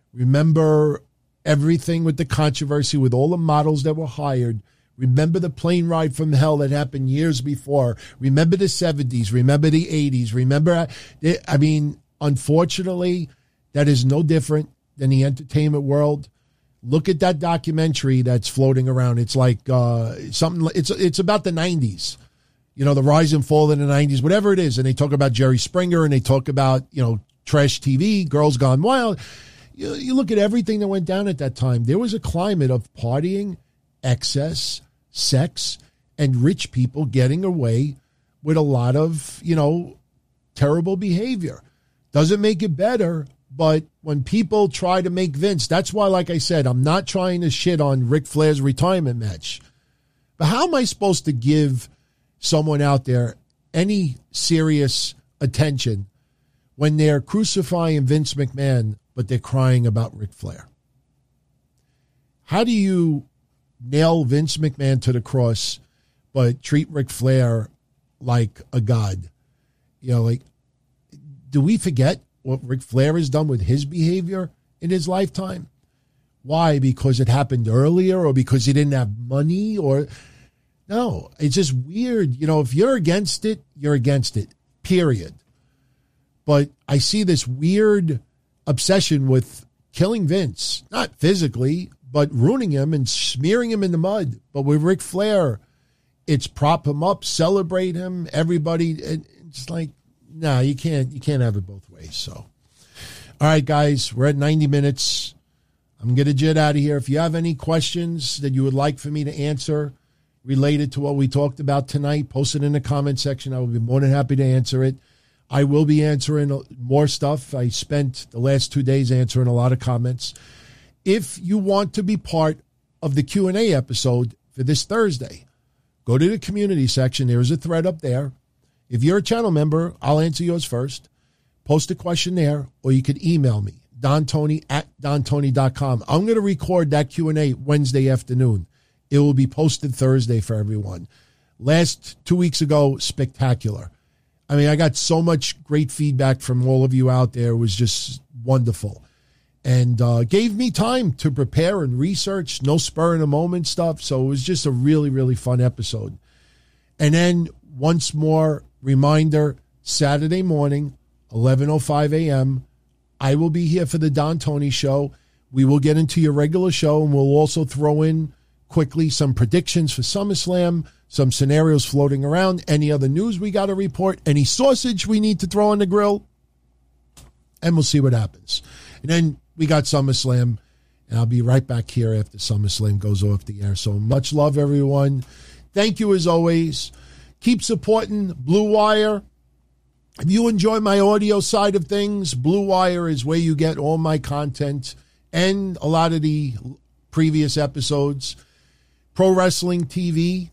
A: Remember everything with the controversy with all the models that were hired. Remember the plane ride from hell that happened years before. Remember the seventies. Remember the eighties. Remember, I mean, unfortunately, that is no different than the entertainment world. Look at that documentary that's floating around. It's like uh, something, it's it's about the nineties. You know, the rise and fall in the nineties, whatever it is. And they talk about Jerry Springer, and they talk about, you know, trash T V, Girls Gone Wild. You, you look at everything that went down at that time. There was a climate of partying, excess, sex, and rich people getting away with a lot of, you know, terrible behavior. Doesn't make it better, but when people try to make Vince, that's why, like I said, I'm not trying to shit on Ric Flair's retirement match. But how am I supposed to give someone out there any serious attention when they're crucifying Vince McMahon, but they're crying about Ric Flair? How do you nail Vince McMahon to the cross, but treat Ric Flair like a god? You know, like, do we forget what Ric Flair has done with his behavior in his lifetime? Why? Because it happened earlier, or because he didn't have money? Or no, it's just weird. You know, if you're against it, you're against it, period. But I see this weird obsession with killing Vince, not physically, but ruining him and smearing him in the mud. But with Ric Flair, it's prop him up, celebrate him, everybody. It's like, no, nah, you can't, you can't have it both ways. So, all right, guys, we're at ninety minutes. I'm going to jet out of here. If you have any questions that you would like for me to answer related to what we talked about tonight, post it in the comment section. I will be more than happy to answer it. I will be answering more stuff. I spent the last two days answering a lot of comments. If you want to be part of the Q and A episode for this Thursday, go to the community section. There is a thread up there. If you're a channel member, I'll answer yours first. Post a question there, or you could email me, Don Tony at Don Tony dot com. I'm going to record that Q and A Wednesday afternoon. It will be posted Thursday for everyone. Last two weeks ago, spectacular. I mean, I got so much great feedback from all of you out there. It was just wonderful. and uh, gave me time to prepare and research, no spur in the moment stuff. So it was just a really, really fun episode. And then once more, reminder, Saturday morning, eleven oh five a.m., I will be here for the Don Tony Show. We will get into your regular show, and we'll also throw in quickly some predictions for SummerSlam, some scenarios floating around, any other news we got to report, any sausage we need to throw on the grill, and we'll see what happens. And then we got SummerSlam, and I'll be right back here after SummerSlam goes off the air. So much love, everyone. Thank you as always. Keep supporting Blue Wire. If you enjoy my audio side of things, Blue Wire is where you get all my content and a lot of the previous episodes. Pro Wrestling T V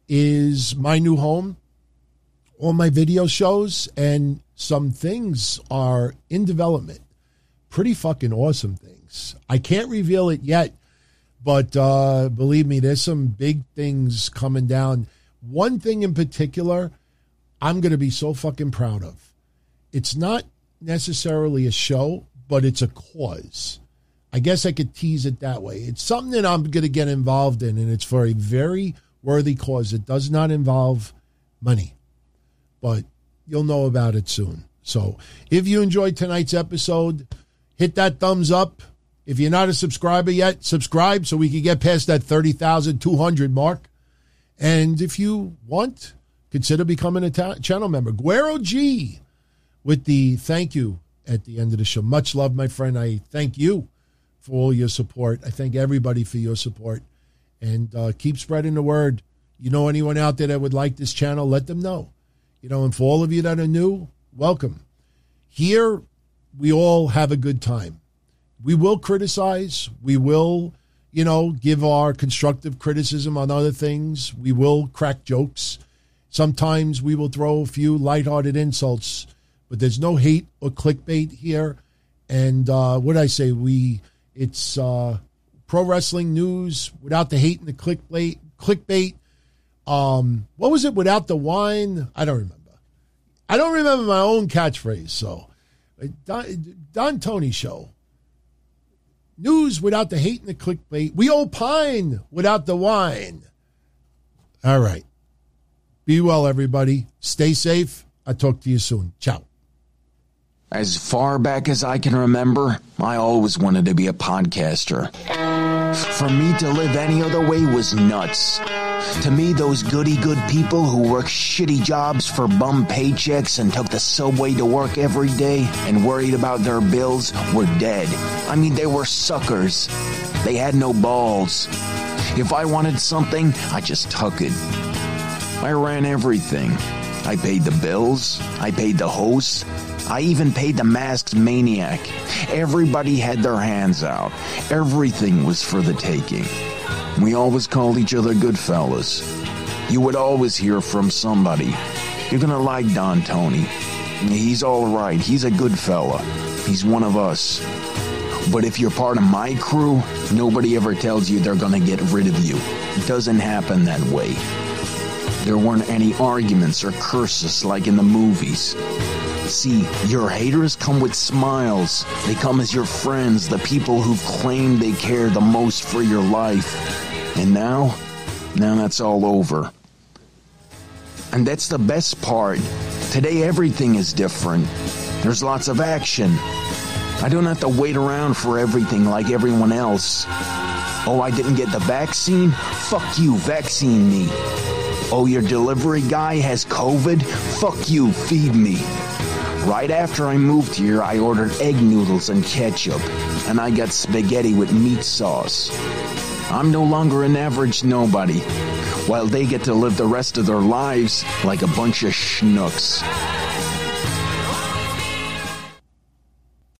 A: is my new home. All my video shows and some things are in development. Pretty fucking awesome things. I can't reveal it yet, but uh, believe me, there's some big things coming down. One thing in particular I'm going to be so fucking proud of. It's not necessarily a show, but it's a cause. I guess I could tease it that way. It's something that I'm going to get involved in, and it's for a very worthy cause. It does not involve money, but you'll know about it soon. So if you enjoyed tonight's episode, hit that thumbs up. If you're not a subscriber yet, subscribe so we can get past that thirty thousand two hundred mark. And if you want, consider becoming a ta- channel member. Guero G with the thank you at the end of the show. Much love, my friend. I thank you for all your support. I thank everybody for your support. And uh, keep spreading the word. You know anyone out there that would like this channel, let them know. You know, and for all of you that are new, welcome. Here, we all have a good time. We will criticize. We will, you know, give our constructive criticism on other things. We will crack jokes. Sometimes we will throw a few lighthearted insults, but there's no hate or clickbait here. And uh, what did I say? We... It's uh, pro wrestling news without the hate and the clickbait. Clickbait. Um, what was it? Without the wine? I don't remember. I don't remember my own catchphrase. So, Don, Don Tony Show. News without the hate and the clickbait. We opine without the wine. All right. Be well, everybody. Stay safe. I'll talk to you soon. Ciao.
B: As far back as I can remember, I always wanted to be a podcaster. For me to live any other way was nuts. To me, those goody-good people who worked shitty jobs for bum paychecks and took the subway to work every day and worried about their bills were dead. I mean, they were suckers. They had no balls. If I wanted something, I just took it. I ran everything. I paid the bills. I paid the hosts. I even paid the masked maniac. Everybody had their hands out. Everything was for the taking. We always called each other good fellas. You would always hear from somebody. You're gonna like Don Tony. He's all right. He's a good fella. He's one of us. But if you're part of my crew, nobody ever tells you they're gonna get rid of you. It doesn't happen that way. There weren't any arguments or curses like in the movies. See, your haters come with smiles. They come as your friends, the people who've claimed they care the most for your life. And now, now that's all over. And that's the best part. Today everything is different. There's lots of action. I don't have to wait around for everything like everyone else. Oh, I didn't get the vaccine? Fuck you, vaccine me. Oh, your delivery guy has COVID? Fuck you, feed me. Right after I moved here, I ordered egg noodles and ketchup, and I got spaghetti with meat sauce. I'm no longer an average nobody, while they get to live the rest of their lives like a bunch of schnooks.